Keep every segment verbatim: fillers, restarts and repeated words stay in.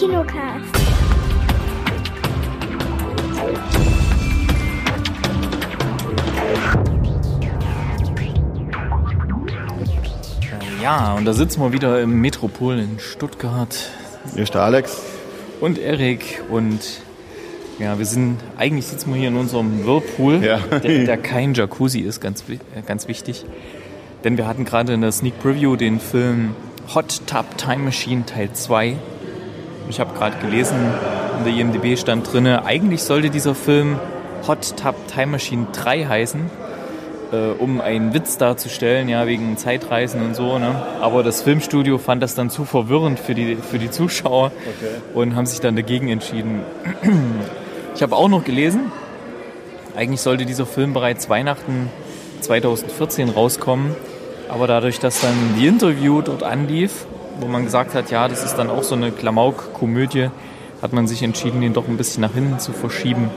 Kinocast. Ja, und da sitzen wir wieder im Metropol in Stuttgart. Hier ist der Alex. Und Erik. Und ja, wir sind, eigentlich sitzen wir hier in unserem Whirlpool, ja. der, der kein Jacuzzi ist, ganz, ganz wichtig. Denn wir hatten gerade in der Sneak Preview den Film Hot Tub Time Machine Teil zwei. Ich habe gerade gelesen, in der I M D B stand drin, eigentlich sollte dieser Film Hot Tub Time Machine drei heißen, äh, um einen Witz darzustellen, ja, wegen Zeitreisen und so. Ne? Aber das Filmstudio fand das dann zu verwirrend für die, für die Zuschauer okay. und haben sich dann dagegen entschieden. Ich habe auch noch gelesen, eigentlich sollte dieser Film bereits Weihnachten zwanzig vierzehn rauskommen, aber dadurch, dass dann die Interview dort anlief, wo man gesagt hat, ja, das ist dann auch so eine Klamauk-Komödie, hat man sich entschieden, den doch ein bisschen nach hinten zu verschieben.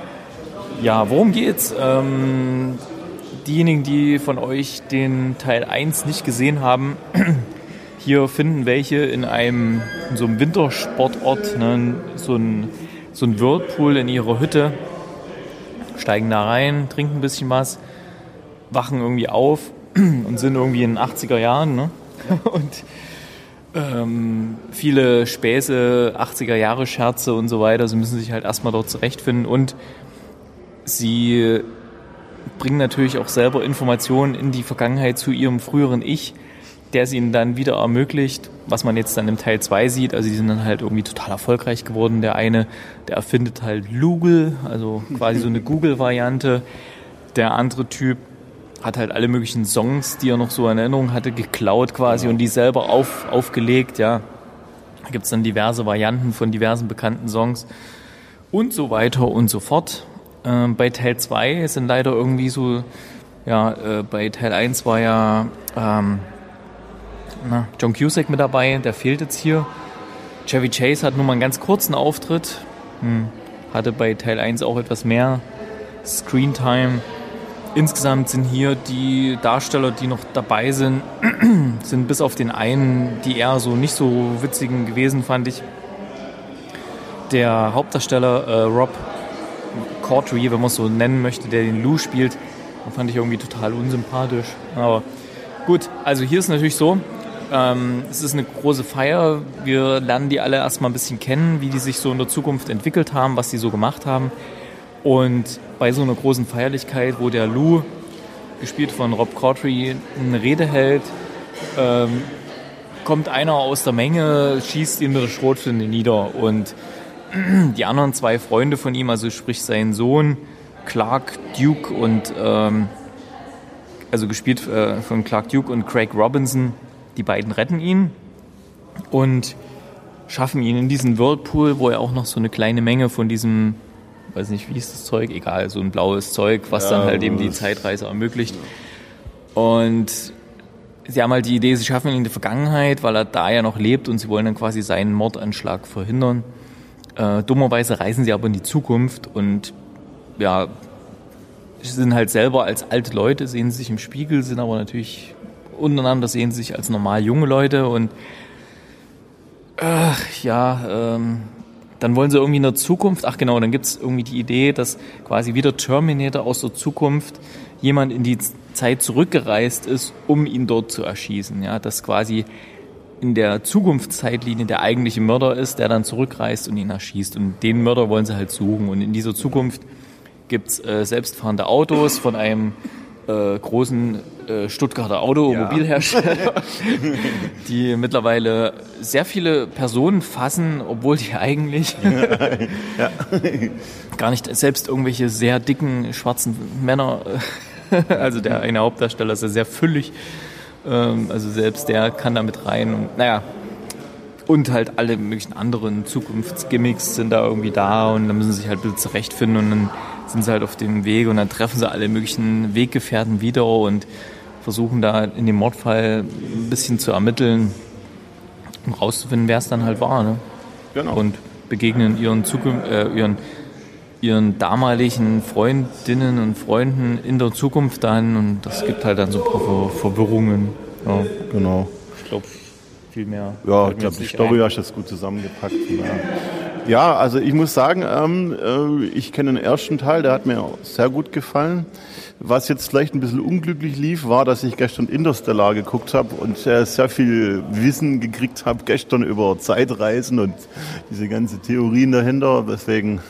Ja, worum geht's? Ähm, diejenigen, die von euch den Teil eins nicht gesehen haben, hier finden welche in einem in so einem Wintersportort, ne, so ein, so ein Whirlpool in ihrer Hütte, steigen da rein, trinken ein bisschen was, wachen irgendwie auf und sind irgendwie in den achtziger Jahren, ne? Und ähm, viele Späße, achtziger Jahre Scherze und so weiter. Sie müssen sich halt erstmal dort zurechtfinden und sie bringen natürlich auch selber Informationen in die Vergangenheit zu ihrem früheren Ich, der es ihnen dann wieder ermöglicht, was man jetzt dann im Teil zwei sieht. Also die sind dann halt irgendwie total erfolgreich geworden. Der eine, der erfindet halt Google, also quasi so eine Google-Variante. Der andere Typ hat halt alle möglichen Songs, die er noch so in Erinnerung hatte, geklaut quasi und die selber auf, aufgelegt, ja. Da gibt es dann diverse Varianten von diversen bekannten Songs und so weiter und so fort. Ähm, bei Teil zwei sind leider irgendwie so, ja, äh, bei Teil eins war ja ähm, na, John Cusack mit dabei, der fehlt jetzt hier. Chevy Chase hat nur mal einen ganz kurzen Auftritt, hm, hatte bei Teil eins auch etwas mehr Screentime. Insgesamt sind hier die Darsteller, die noch dabei sind, sind bis auf den einen, die eher so nicht so witzigen gewesen, fand ich. Der Hauptdarsteller äh, Rob Corddry, wenn man es so nennen möchte, der den Lou spielt, den fand ich irgendwie total unsympathisch. Aber gut, also hier ist natürlich so, ähm, es ist eine große Feier. Wir lernen die alle erstmal ein bisschen kennen, wie die sich so in der Zukunft entwickelt haben, was die so gemacht haben. Und bei so einer großen Feierlichkeit, wo der Lou, gespielt von Rob Corddry, eine Rede hält, ähm, kommt einer aus der Menge, schießt ihn mit der Schrotflinte nieder. Und die anderen zwei Freunde von ihm, also sprich sein Sohn Clark Duke und ähm, also gespielt äh, von Clark Duke und Craig Robinson, die beiden retten ihn und schaffen ihn in diesen Whirlpool, wo er auch noch so eine kleine Menge von diesem, weiß nicht, wie ist das Zeug, egal, so ein blaues Zeug, was ja, dann halt eben die Zeitreise ermöglicht. Und sie haben halt die Idee, sie schaffen ihn in die Vergangenheit, weil er da ja noch lebt und sie wollen dann quasi seinen Mordanschlag verhindern. Äh, dummerweise reisen sie aber in die Zukunft und ja, sind halt selber als alte Leute, sehen sie sich im Spiegel, sind aber natürlich untereinander, sehen sie sich als normal junge Leute und ach, ja, ähm, dann wollen sie irgendwie in der Zukunft, ach genau, dann gibt es irgendwie die Idee, dass quasi wieder Terminator aus der Zukunft jemand in die Zeit zurückgereist ist, um ihn dort zu erschießen. Ja, dass quasi in der Zukunftszeitlinie der eigentliche Mörder ist, der dann zurückreist und ihn erschießt. Und den Mörder wollen sie halt suchen. Und in dieser Zukunft gibt es äh, selbstfahrende Autos von einem äh, großen äh, Stuttgarter Automobilhersteller, ja. die mittlerweile sehr viele Personen fassen, obwohl die eigentlich ja. gar nicht, selbst irgendwelche sehr dicken, schwarzen Männer, also der eine Hauptdarsteller ist ja sehr füllig, ähm, also selbst der kann da mit rein und naja, und halt alle möglichen anderen Zukunftsgimmicks sind da irgendwie da und dann müssen sie sich halt ein bisschen zurechtfinden und dann sind sie halt auf dem Weg und dann treffen sie alle möglichen Weggefährten wieder und versuchen da in dem Mordfall ein bisschen zu ermitteln, um rauszufinden, wer es dann halt war. Ne? Genau. Und begegnen ihren, Zukunft, äh, ihren, ihren damaligen Freundinnen und Freunden in der Zukunft dann und das gibt halt dann so ein paar Ver- Verwirrungen. Ja. Genau. Ich glaube, viel mehr. Ja, ich glaube, die Story hast du jetzt gut zusammengepackt. Ja, ja, also ich muss sagen, ähm, äh, ich kenne den ersten Teil, der hat mir sehr gut gefallen. Was jetzt vielleicht ein bisschen unglücklich lief, war, dass ich gestern Interstellar geguckt habe und äh, sehr viel Wissen gekriegt habe gestern über Zeitreisen und diese ganzen Theorien dahinter. Deswegen,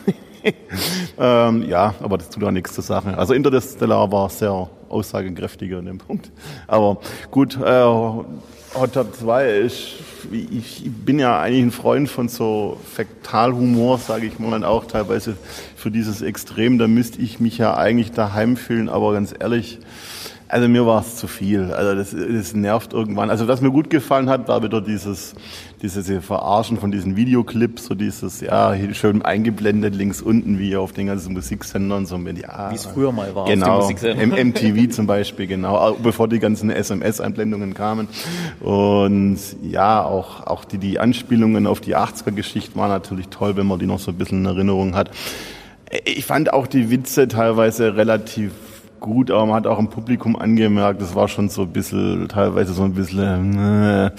ähm, ja, aber das tut auch nichts zur Sache. Also Interstellar war sehr aussagekräftiger in dem Punkt. Aber gut, äh, Hot Tub zwei ist, ich bin ja eigentlich ein Freund von so Fäkalhumor, sage ich mal, und auch teilweise für dieses Extrem, da müsste ich mich ja eigentlich daheim fühlen, aber ganz ehrlich, also mir war es zu viel, also das, das nervt irgendwann. Also was mir gut gefallen hat, war wieder dieses, dieses Verarschen von diesen Videoclips, so dieses, ja, schön eingeblendet links unten, wie auf den ganzen Musiksendern, so mit, ja. Wie es früher mal war, genau, auf den Musiksendern. M T V zum Beispiel, genau, bevor die ganzen S M S-Einblendungen kamen. Und ja, auch, auch die, die Anspielungen auf die achtziger-Geschichte waren natürlich toll, wenn man die noch so ein bisschen in Erinnerung hat. Ich fand auch die Witze teilweise relativ gut, aber man hat auch im Publikum angemerkt, das war schon so ein bisschen, teilweise so ein bisschen, äh,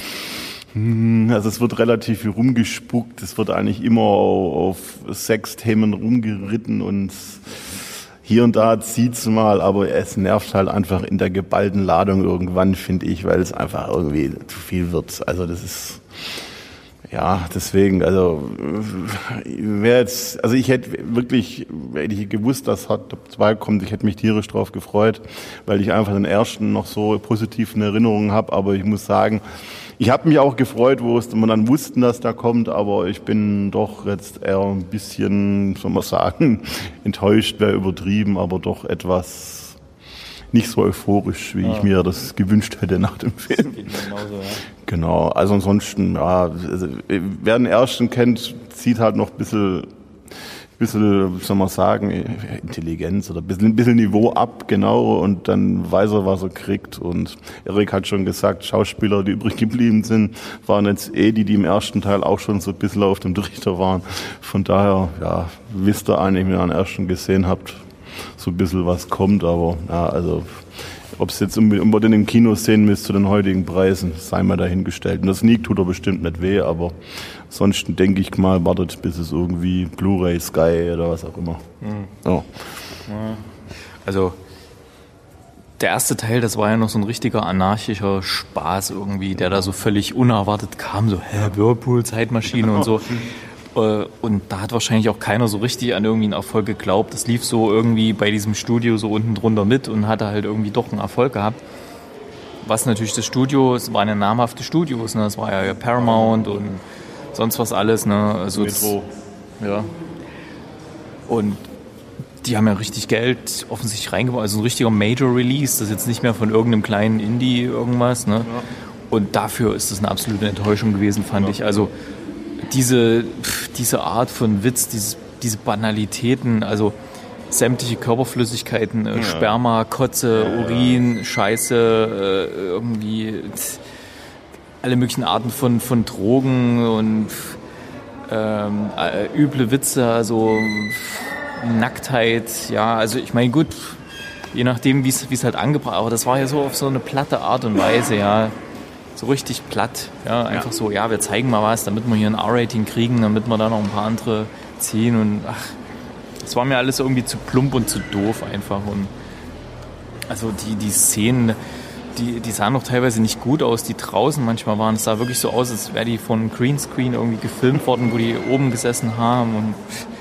also es wird relativ viel rumgespuckt, es wird eigentlich immer auf Sexthemen rumgeritten und hier und da zieht's mal, aber es nervt halt einfach in der geballten Ladung irgendwann, finde ich, weil es einfach irgendwie zu viel wird. Also das ist, ja, deswegen, also wäre jetzt, also ich hätte wirklich, hätte ich gewusst, dass Hot Tub zwei kommt, ich hätte mich tierisch drauf gefreut, weil ich einfach den ersten noch so positiv in Erinnerung habe, aber ich muss sagen, ich habe mich auch gefreut, wo es man dann wussten, dass da kommt, aber ich bin doch jetzt eher ein bisschen, soll man sagen, enttäuscht, wäre übertrieben, aber doch etwas nicht so euphorisch, wie ja. ich mir das gewünscht hätte nach dem Film. Das geht mir genauso, ja. Genau, also ansonsten, ja, also, wer den ersten kennt, zieht halt noch ein bisschen, bisschen, soll man sagen, Intelligenz oder ein bisschen, ein bisschen Niveau ab, genau, und dann weiß er, was er kriegt. Und Erik hat schon gesagt, Schauspieler, die übrig geblieben sind, waren jetzt eh die, die im ersten Teil auch schon so ein bisschen auf dem Trichter waren. Von daher, ja, wisst ihr eigentlich, wenn ihr den ersten gesehen habt, so ein bisschen was kommt, aber ja, also ob es jetzt unbedingt im Kino sehen müsst zu den heutigen Preisen, sei mal dahingestellt. Und das Sneak tut er bestimmt nicht weh, aber sonst denke ich mal, wartet bis es irgendwie Blu-ray, Sky oder was auch immer. Mhm. Ja. Also der erste Teil, das war ja noch so ein richtiger anarchischer Spaß irgendwie, der da so völlig unerwartet kam, so hä, Whirlpool, Zeitmaschine und so. Und da hat wahrscheinlich auch keiner so richtig an irgendwie einen Erfolg geglaubt. Das lief so irgendwie bei diesem Studio so unten drunter mit und hatte halt irgendwie doch einen Erfolg gehabt. Was natürlich das Studio, es waren ja namhafte Studios, ne? Das war ja Paramount und sonst was alles, ne? Also Metro. Das, ja. Und die haben ja richtig Geld offensichtlich reingebracht. Also ein richtiger Major Release, das ist jetzt nicht mehr von irgendeinem kleinen Indie irgendwas, ne? Ja. Und dafür ist das eine absolute Enttäuschung gewesen, fand ja. ich. Also diese, diese Art von Witz, diese, diese Banalitäten, also sämtliche Körperflüssigkeiten, äh, ja. Sperma, Kotze, ja, Urin, ja. Scheiße, äh, irgendwie alle möglichen Arten von, von Drogen und ähm, äh, üble Witze, also Nacktheit, ja, also ich meine gut, je nachdem wie es halt angebracht, aber das war ja so auf so eine platte Art und Weise, ja. So richtig platt, ja, einfach ja. so, ja, wir zeigen mal was, damit wir hier ein R-Rating kriegen, damit wir da noch ein paar andere ziehen und ach, das war mir alles irgendwie zu plump und zu doof einfach und also die, die Szenen, die, die sahen noch teilweise nicht gut aus, die draußen manchmal waren, es sah wirklich so aus, als wäre die von Greenscreen irgendwie gefilmt worden, wo die oben gesessen haben und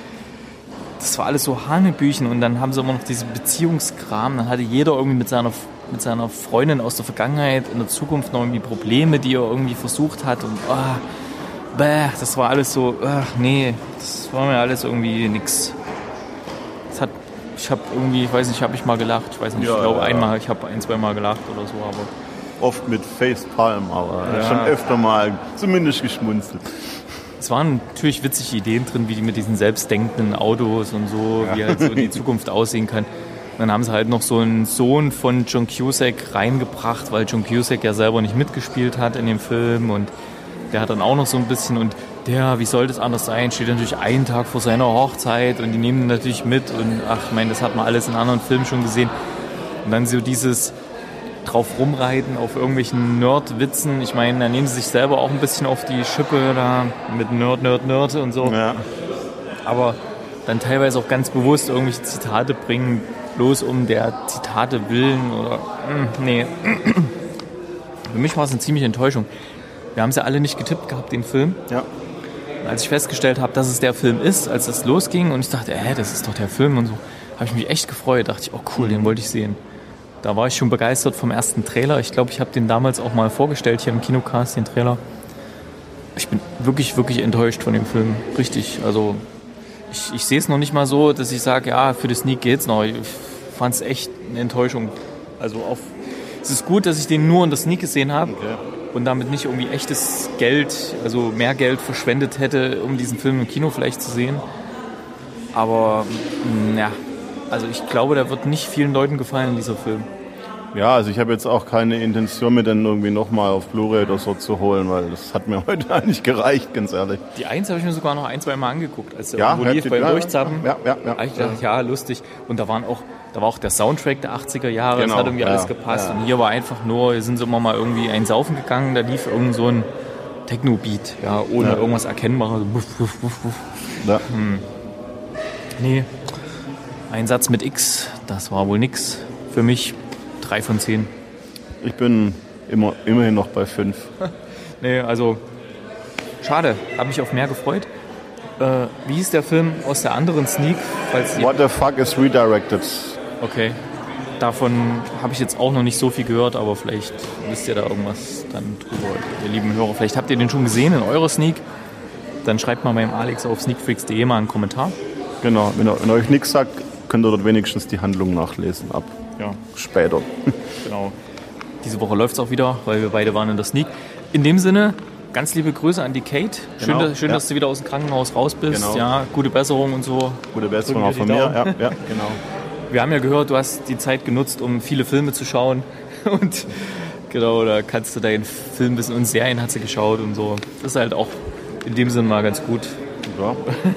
das war alles so Hanebüchen und dann haben sie immer noch diesen Beziehungskram, dann hatte jeder irgendwie mit seiner mit seiner Freundin aus der Vergangenheit in der Zukunft noch irgendwie Probleme, die er irgendwie versucht hat und oh, bäh, das war alles so, ach nee, das war mir alles irgendwie nix. Das hat, ich habe irgendwie, ich weiß nicht, habe ich mal gelacht, ich weiß nicht, ja, ich glaube ja. einmal, ich habe ein, zwei Mal gelacht oder so, aber... Oft mit Facepalm, aber ja. schon öfter mal zumindest geschmunzelt. Es waren natürlich witzige Ideen drin, wie die mit diesen selbstdenkenden Autos und so, ja. wie halt so die Zukunft aussehen kann. Dann haben sie halt noch so einen Sohn von John Cusack reingebracht, weil John Cusack ja selber nicht mitgespielt hat in dem Film und der hat dann auch noch so ein bisschen und der, wie soll das anders sein, steht natürlich einen Tag vor seiner Hochzeit und die nehmen ihn natürlich mit und ach, ich meine, das hat man alles in anderen Filmen schon gesehen. Und dann so dieses, drauf rumreiten, auf irgendwelchen Nerd-Witzen. Ich meine, da nehmen sie sich selber auch ein bisschen auf die Schippe da mit Nerd, Nerd, Nerd und so. Ja. Aber dann teilweise auch ganz bewusst irgendwelche Zitate bringen, bloß um der Zitate willen oder mh, nee. Für mich war es eine ziemliche Enttäuschung. Wir haben es ja alle nicht getippt gehabt, den Film. Ja. Und als ich festgestellt habe, dass es der Film ist, als das losging und ich dachte, äh, das ist doch der Film und so, habe ich mich echt gefreut. Dachte ich, oh cool, den wollte ich sehen. Da war ich schon begeistert vom ersten Trailer. Ich glaube, ich habe den damals auch mal vorgestellt hier im Kinocast, den Trailer. Ich bin wirklich, wirklich enttäuscht von dem Film. Richtig, also ich, ich sehe es noch nicht mal so, dass ich sage, ja, für die Sneak geht's noch. Ich fand es echt eine Enttäuschung. Also auf, es ist gut, dass ich den nur in der Sneak gesehen habe. Okay. Und damit nicht irgendwie echtes Geld, also mehr Geld verschwendet hätte, um diesen Film im Kino vielleicht zu sehen. Aber, ja, also ich glaube, der wird nicht vielen Leuten gefallen, dieser Film. Ja, also ich habe jetzt auch keine Intention, mir den irgendwie nochmal auf Blu-ray oder so zu holen, weil das hat mir heute eigentlich gereicht, ganz ehrlich. Die Eins habe ich mir sogar noch ein, zwei Mal angeguckt, als der ja, irgendwo lief beim ja, Durchzappen. Ja, ja, ja. Da ich gedacht, ja, lustig. Und da waren auch, da war auch der Soundtrack der achtziger Jahre, genau, das hat irgendwie ja, alles gepasst. Ja. Und hier war einfach nur, hier sind sie immer mal irgendwie einsaufen gegangen, da lief irgend so ein Techno-Beat, ja, ohne ja. irgendwas Erkennbares. Wuff, wuff, wuff, wuff. Ja. Hm. Nee, ein Satz mit X, das war wohl nix. Für mich drei von zehn. Ich bin immer, immerhin noch bei fünf. Nee, also schade, habe mich auf mehr gefreut. Äh, wie hieß der Film aus der anderen Sneak? Falls What the fuck is redirected? Okay, davon habe ich jetzt auch noch nicht so viel gehört, aber vielleicht wisst ihr da irgendwas dann drüber, ihr lieben Hörer. Vielleicht habt ihr den schon gesehen in eurer Sneak. Dann schreibt mal beim Alex auf sneakfreaks punkt de mal einen Kommentar. Genau, wenn, wenn euch nichts sagt, könnt ihr dort wenigstens die Handlung nachlesen ab ja. später. Genau. Diese Woche läuft es auch wieder, weil wir beide waren in der Sneak. In dem Sinne, ganz liebe Grüße an die Kate. Schön, genau, dass, schön ja. dass du wieder aus dem Krankenhaus raus bist. Genau. Ja, gute Besserung und so. Gute Besserung auch von mir. Ja, ja, genau. Wir haben ja gehört, du hast die Zeit genutzt, um viele Filme zu schauen. Und genau, da kannst du deinen Film bis und Serien hat sie geschaut und so. Das ist halt auch in dem Sinne mal ganz gut. Ja.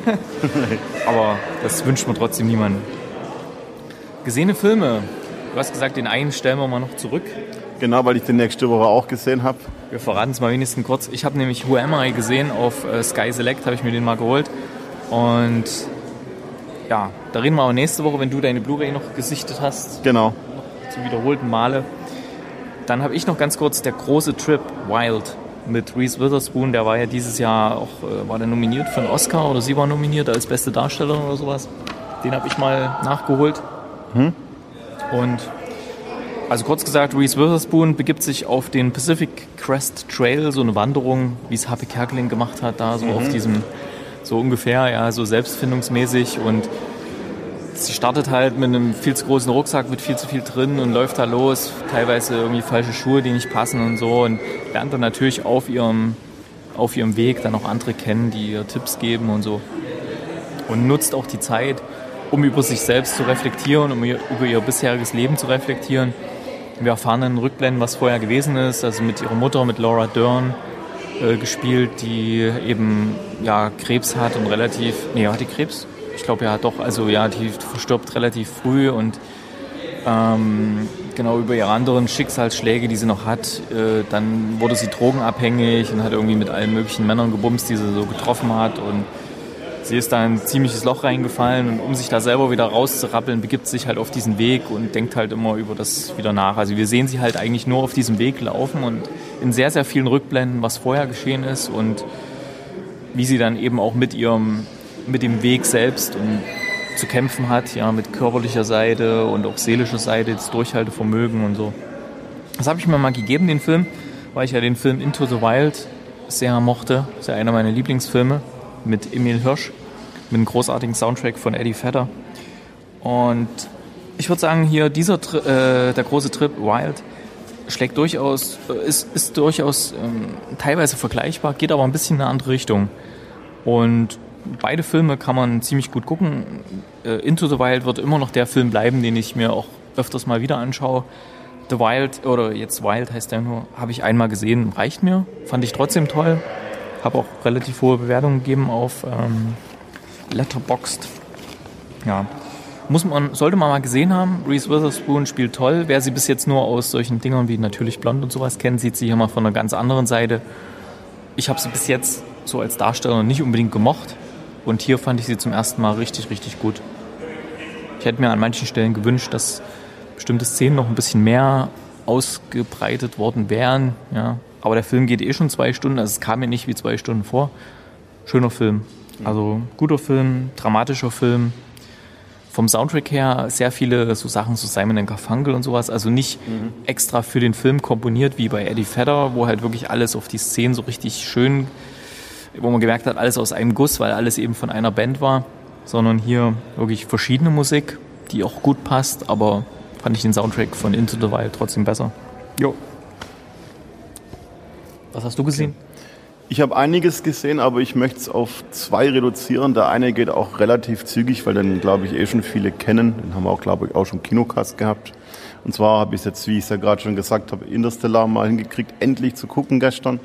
Aber das wünscht man trotzdem niemandem. Gesehene Filme. Du hast gesagt, den einen stellen wir mal noch zurück. Genau, weil ich den nächste Woche auch gesehen habe. Wir verraten es mal wenigstens kurz. Ich habe nämlich Who Am I gesehen auf äh, Sky Select, habe ich mir den mal geholt. Und ja, da reden wir aber nächste Woche, wenn du deine Blu-ray noch gesichtet hast. Genau. Noch zum wiederholten Male. Dann habe ich noch ganz kurz der große Trip Wild mit Reese Witherspoon. Der war ja dieses Jahr auch, äh, war der nominiert für einen Oscar oder sie war nominiert als beste Darstellerin oder sowas. Den habe ich mal nachgeholt. Hm? Und also kurz gesagt, Reese Witherspoon begibt sich auf den Pacific Crest Trail, so eine Wanderung, wie es Happy Kerkeling gemacht hat, da so mhm. auf diesem, so ungefähr, ja, so selbstfindungsmäßig. Und sie startet halt mit einem viel zu großen Rucksack mit viel zu viel drin und läuft da los, teilweise irgendwie falsche Schuhe, die nicht passen und so, und lernt dann natürlich auf ihrem, auf ihrem Weg dann auch andere kennen, die ihr Tipps geben und so. Und nutzt auch die Zeit, um über sich selbst zu reflektieren, um über ihr bisheriges Leben zu reflektieren. Wir erfahren dann in Rückblenden, was vorher gewesen ist, also mit ihrer Mutter, mit Laura Dern äh, gespielt, die eben ja Krebs hat und relativ, nee, hat die Krebs? Ich glaube ja doch, also ja, die verstirbt relativ früh und ähm, genau über ihre anderen Schicksalsschläge, die sie noch hat, äh, dann wurde sie drogenabhängig und hat irgendwie mit allen möglichen Männern gebumst, die sie so getroffen hat, und sie ist da in ein ziemliches Loch reingefallen, und um sich da selber wieder rauszurappeln, begibt sie sich halt auf diesen Weg und denkt halt immer über das wieder nach. Also wir sehen sie halt eigentlich nur auf diesem Weg laufen und in sehr, sehr vielen Rückblenden, was vorher geschehen ist und wie sie dann eben auch mit ihrem, mit dem Weg selbst und zu kämpfen hat, ja, mit körperlicher Seite und auch seelischer Seite, das Durchhaltevermögen und so. Das habe ich mir mal gegeben, den Film, weil ich ja den Film Into the Wild sehr mochte. Das ist ja einer meiner Lieblingsfilme. Mit Emil Hirsch, mit einem großartigen Soundtrack von Eddie Vedder. Und ich würde sagen, hier dieser äh, der große Trip Wild schlägt durchaus, ist, ist durchaus ähm, teilweise vergleichbar, geht aber ein bisschen in eine andere Richtung. Und beide Filme kann man ziemlich gut gucken. Äh, Into the Wild wird immer noch der Film bleiben, den ich mir auch öfters mal wieder anschaue. The Wild, oder jetzt Wild heißt der nur, habe ich einmal gesehen, reicht mir. Fand ich trotzdem toll. Habe auch relativ hohe Bewertungen gegeben auf ähm, Letterboxd. Ja. Muss man, sollte man mal gesehen haben. Reese Witherspoon spielt toll. Wer sie bis jetzt nur aus solchen Dingern wie Natürlich Blond und sowas kennt, sieht sie hier mal von einer ganz anderen Seite. Ich habe sie bis jetzt so als Darsteller nicht unbedingt gemocht. Und hier fand ich sie zum ersten Mal richtig, richtig gut. Ich hätte mir an manchen Stellen gewünscht, dass bestimmte Szenen noch ein bisschen mehr ausgebreitet worden wären. Ja. Aber der Film geht eh schon zwei Stunden. Also es kam mir nicht wie zwei Stunden vor. Schöner Film. Also guter Film, dramatischer Film. Vom Soundtrack her sehr viele so Sachen, so Simon and Garfunkel und sowas. Also nicht mhm. extra für den Film komponiert wie bei Eddie Vedder, wo halt wirklich alles auf die Szenen so richtig schön, wo man gemerkt hat, alles aus einem Guss, weil alles eben von einer Band war. Sondern hier wirklich verschiedene Musik, die auch gut passt, aber fand ich den Soundtrack von Into the Wild trotzdem besser. Jo. Was hast du gesehen? Okay. Ich habe einiges gesehen, aber ich möchte es auf zwei reduzieren. Der eine geht auch relativ zügig, weil den, glaube ich, eh schon viele kennen. Den haben wir auch, glaube ich, auch schon im Kinocast gehabt. Und zwar habe ich es jetzt, wie ich es ja gerade schon gesagt habe, Interstellar mal hingekriegt, endlich zu gucken gestern.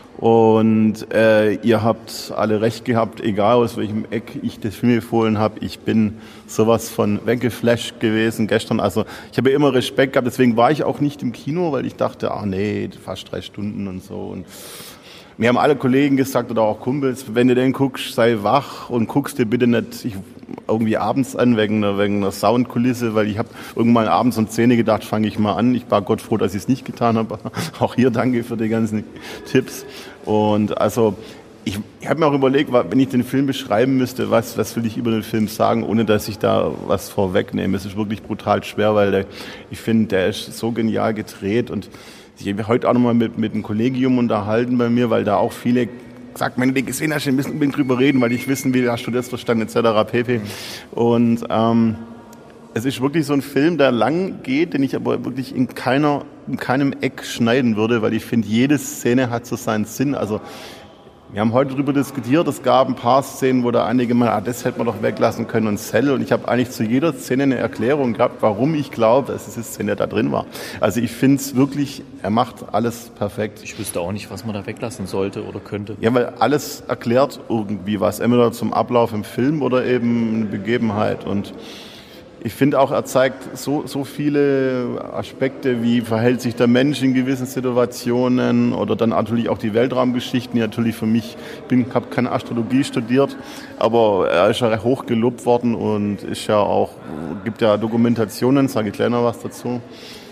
Und äh, ihr habt alle recht gehabt, egal aus welchem Eck ich den Film empfohlen habe. Ich bin sowas von weggeflasht gewesen gestern. Also ich habe immer Respekt gehabt, deswegen war ich auch nicht im Kino, weil ich dachte, ach nee, fast drei Stunden und so. Und mir haben alle Kollegen gesagt oder auch Kumpels, wenn du den guckst, sei wach und guckst dir bitte nicht ich, irgendwie abends an wegen einer, wegen einer Soundkulisse, weil ich habe irgendwann abends um zehn gedacht, fange ich mal an. Ich war Gott froh, dass ich es nicht getan habe. Auch hier danke für die ganzen Tipps. Und also ich, ich habe mir auch überlegt, wenn ich den Film beschreiben müsste, was, was will ich über den Film sagen, ohne dass ich da was vorwegnehme. Es ist wirklich brutal schwer, weil der, ich finde, der ist so genial gedreht und ich habe heute auch nochmal mit, mit einem Kollegium unterhalten bei mir, weil da auch viele gesagt, wenn du den gesehen hast, wir müssen unbedingt drüber reden, weil ich wissen will, hast du das verstanden, et cetera pp. Und ähm, es ist wirklich so ein Film, der lang geht, den ich aber wirklich in keiner, in keinem Eck schneiden würde, weil ich finde, jede Szene hat so seinen Sinn. Also wir haben heute darüber diskutiert, es gab ein paar Szenen, wo da einige mal, ah, das hätte man doch weglassen können und Cell. Und ich habe eigentlich zu jeder Szene eine Erklärung gehabt, warum ich glaube, dass diese Szene da drin war. Also ich finde es wirklich, er macht alles perfekt. Ich wüsste auch nicht, was man da weglassen sollte oder könnte. Ja, weil alles erklärt irgendwie was, entweder zum Ablauf im Film oder eben eine Begebenheit. Und ich finde auch, er zeigt so, so viele Aspekte, wie verhält sich der Mensch in gewissen Situationen oder dann natürlich auch die Weltraumgeschichten, die natürlich für mich, ich habe keine Astrologie studiert, aber er ist ja recht hoch gelobt worden und ist ja auch, gibt ja Dokumentationen, sage ich gleich noch was dazu.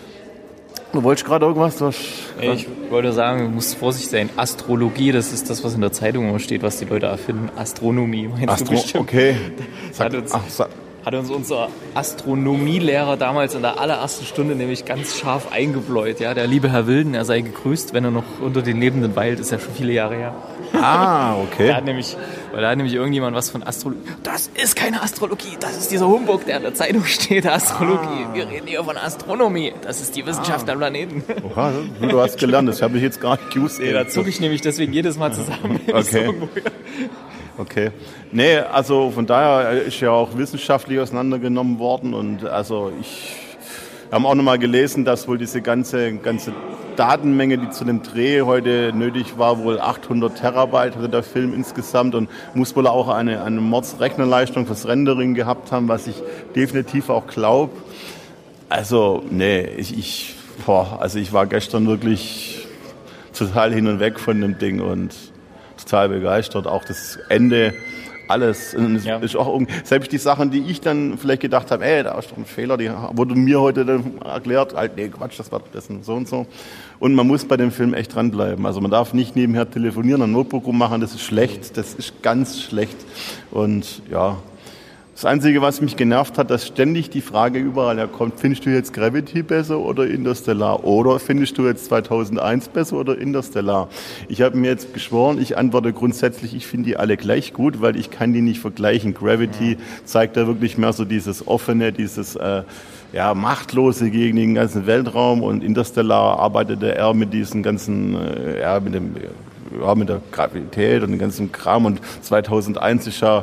Du wolltest gerade irgendwas? Du hast ich wollte sagen, du musst vorsichtig sein. Astrologie, das ist das, was in der Zeitung immer steht, was die Leute erfinden. Astronomie, meinst Astro- du bestimmt? Okay. Sag, hat uns, ach, sag. Hat uns unser Astronomielehrer damals in der allerersten Stunde nämlich ganz scharf eingebläut. Ja, der liebe Herr Wilden, er sei gegrüßt, wenn er noch unter den Lebenden weilt, ist ja schon viele Jahre her. Ah, okay. Da hat nämlich, weil da hat nämlich irgendjemand was von Astrologie. Das ist keine Astrologie, das ist dieser Humbug, der in der Zeitung steht, Astrologie. Ah. Wir reden hier von Astronomie. Das ist die Wissenschaft ah. der Planeten. Oha, du hast gelernt, das habe ich jetzt gar nicht gewusst. Nee, da zucke ich nämlich deswegen jedes Mal zusammen. Okay. Okay. Nee, also von daher ist ja auch wissenschaftlich auseinandergenommen worden und also ich habe auch nochmal gelesen, dass wohl diese ganze, ganze Datenmenge, die zu dem Dreh heute nötig war, wohl achthundert Terabyte hatte der Film insgesamt und muss wohl auch eine, eine Mordsrechnerleistung fürs Rendering gehabt haben, was ich definitiv auch glaube. Also, nee, ich, ich, boah, also ich war gestern wirklich total hin und weg von dem Ding und total begeistert. Auch das Ende, alles. Und ja. Ist auch selbst die Sachen, die ich dann vielleicht gedacht habe, ey, da ist doch ein Fehler, die wurde mir heute dann erklärt, halt, nee, Quatsch, das war das und so und so. Und man muss bei dem Film echt dranbleiben. Also man darf nicht nebenher telefonieren, ein Notebook rummachen, das ist schlecht, das ist ganz schlecht. Und ja, das Einzige, was mich genervt hat, dass ständig die Frage überall herkommt, findest du jetzt Gravity besser oder Interstellar? Oder findest du jetzt zweitausendeins besser oder Interstellar? Ich habe mir jetzt geschworen, ich antworte grundsätzlich, ich finde die alle gleich gut, weil ich kann die nicht vergleichen. Gravity zeigt da wirklich mehr so dieses offene, dieses äh, ja, machtlose gegen den ganzen Weltraum und Interstellar arbeitete er mit diesen ganzen, äh, ja, mit dem, ja, mit der Gravität und dem ganzen Kram und zweitausendeins ist ja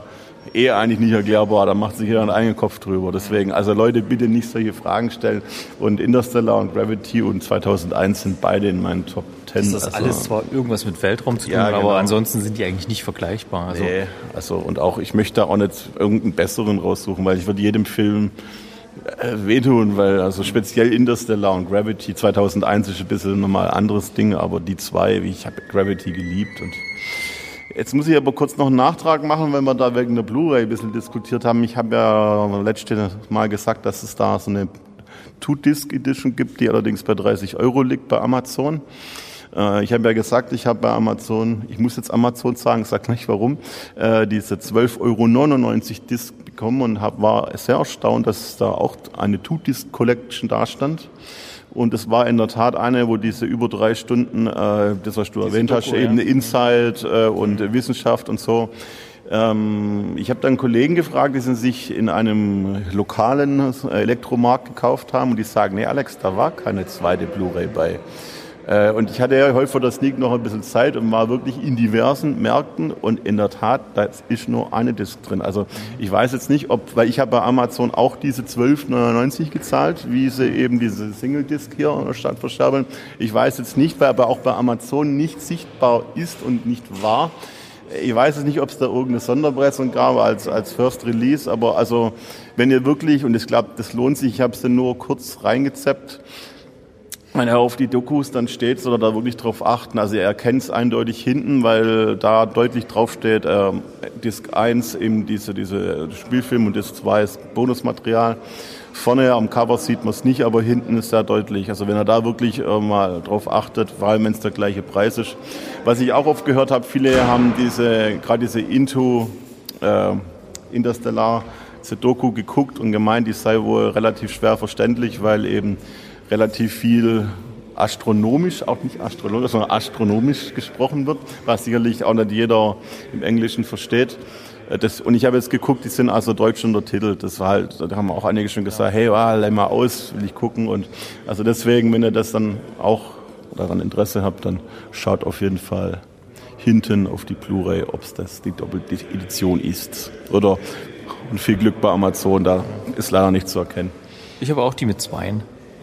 eh eigentlich nicht erklärbar, da macht sich jeder einen eigenen Kopf drüber. Deswegen, also Leute, bitte nicht solche Fragen stellen. Und Interstellar und Gravity und zweitausendeins sind beide in meinen Top Ten. Das ist also, alles zwar irgendwas mit Weltraum zu tun, ja, genau. aber ansonsten sind die eigentlich nicht vergleichbar. Also, nee, also und auch, ich möchte da auch nicht irgendeinen besseren raussuchen, weil ich würde jedem Film äh, wehtun, weil also speziell Interstellar und Gravity zweitausendeins ist ein bisschen nochmal ein anderes Ding, aber die zwei, ich habe Gravity geliebt. Und jetzt muss ich aber kurz noch einen Nachtrag machen, weil wir da wegen der Blu-ray ein bisschen diskutiert haben. Ich habe ja letztes Mal gesagt, dass es da so eine Two-Disc-Edition gibt, die allerdings bei dreißig Euro liegt bei Amazon. Ich habe ja gesagt, ich habe bei Amazon, ich muss jetzt Amazon sagen, ich sage nicht warum, diese zwölf Euro neunundneunzig Disc bekommen und hab, war sehr erstaunt, dass da auch eine Two-Disc-Collection da stand. Und es war in der Tat eine, wo diese über drei Stunden, äh, das was du diese erwähnt Doku, hast, eben ja. Insight äh, und äh, Wissenschaft und so. Ähm, ich habe dann Kollegen gefragt, die sie sich in einem lokalen Elektromarkt gekauft haben und die sagen, nee Alex, da war keine zweite Blu-ray bei. Und ich hatte ja heute vor der Sneak noch ein bisschen Zeit und war wirklich in diversen Märkten und in der Tat, da ist nur eine Disc drin. Also ich weiß jetzt nicht, ob, weil ich habe bei Amazon auch diese zwölf neunundneunzig gezahlt, wie sie eben diese Single-Disc hier statt verscherbeln. Ich weiß jetzt nicht, weil aber auch bei Amazon nicht sichtbar ist und nicht war. Ich weiß jetzt nicht, ob es da irgendeine Sonderpressung gab als, als First Release, aber also wenn ihr wirklich, und ich glaube, das lohnt sich, ich habe es dann nur kurz reingezappt, wenn er auf die Dokus dann steht, soll er da wirklich drauf achten. Also er erkennt es eindeutig hinten, weil da deutlich draufsteht, äh, Disc eins eben diese, diese Spielfilm und Disc zwei ist Bonusmaterial. Vorne am Cover sieht man es nicht, aber hinten ist sehr deutlich. Also wenn er da wirklich äh, mal drauf achtet, vor allem wenn es der gleiche Preis ist. Was ich auch oft gehört habe, viele haben diese, gerade diese Into äh, Interstellar, diese Doku geguckt und gemeint, die sei wohl relativ schwer verständlich, weil eben relativ viel astronomisch, auch nicht astrologisch, sondern astronomisch gesprochen wird, was sicherlich auch nicht jeder im Englischen versteht. Das, und ich habe jetzt geguckt, die sind also deutsch untertitelt. Das war halt, da haben auch einige schon gesagt, hey, wow, leih mal aus, will ich gucken. Und also deswegen, wenn ihr das dann auch daran Interesse habt, dann schaut auf jeden Fall hinten auf die Blu-ray, ob es das die doppelte Edition ist. Oder und viel Glück bei Amazon, da ist leider nicht zu erkennen. Ich habe auch die mit Zweien.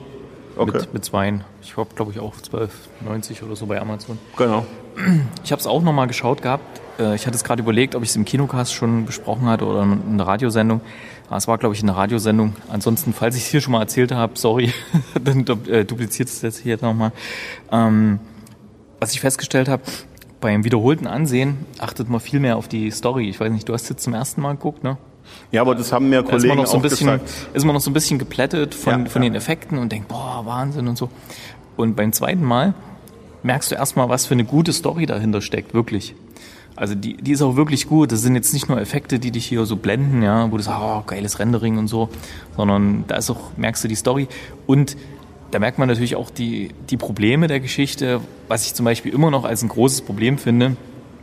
Okay. Mit, mit Zweien. Ich habe, glaube ich, auch zwölf neunzig oder so bei Amazon. Genau. Ich habe es auch nochmal geschaut gehabt. Ich hatte es gerade überlegt, ob ich es im Kinocast schon besprochen hatte oder in der Radiosendung. Es war, glaube ich, in der Radiosendung. Ansonsten, falls ich es hier schon mal erzählt habe, sorry, dann dupliziert es jetzt hier nochmal. Ähm, was ich festgestellt habe, beim wiederholten Ansehen achtet man viel mehr auf die Story. Ich weiß nicht, du hast jetzt zum ersten Mal geguckt, ne? Ja, aber das haben mir Kollegen ist man noch so ein auch bisschen, gesagt. Ist man noch so ein bisschen geplättet von, ja, von ja. den Effekten und denkt, boah, Wahnsinn und so. Und beim zweiten Mal merkst du erstmal, was für eine gute Story dahinter steckt, wirklich. Also die, die ist auch wirklich gut. Das sind jetzt nicht nur Effekte, die dich hier so blenden, ja, wo du sagst, oh, geiles Rendering und so, sondern da ist auch, merkst du die Story. Und da merkt man natürlich auch die, die Probleme der Geschichte, was ich zum Beispiel immer noch als ein großes Problem finde,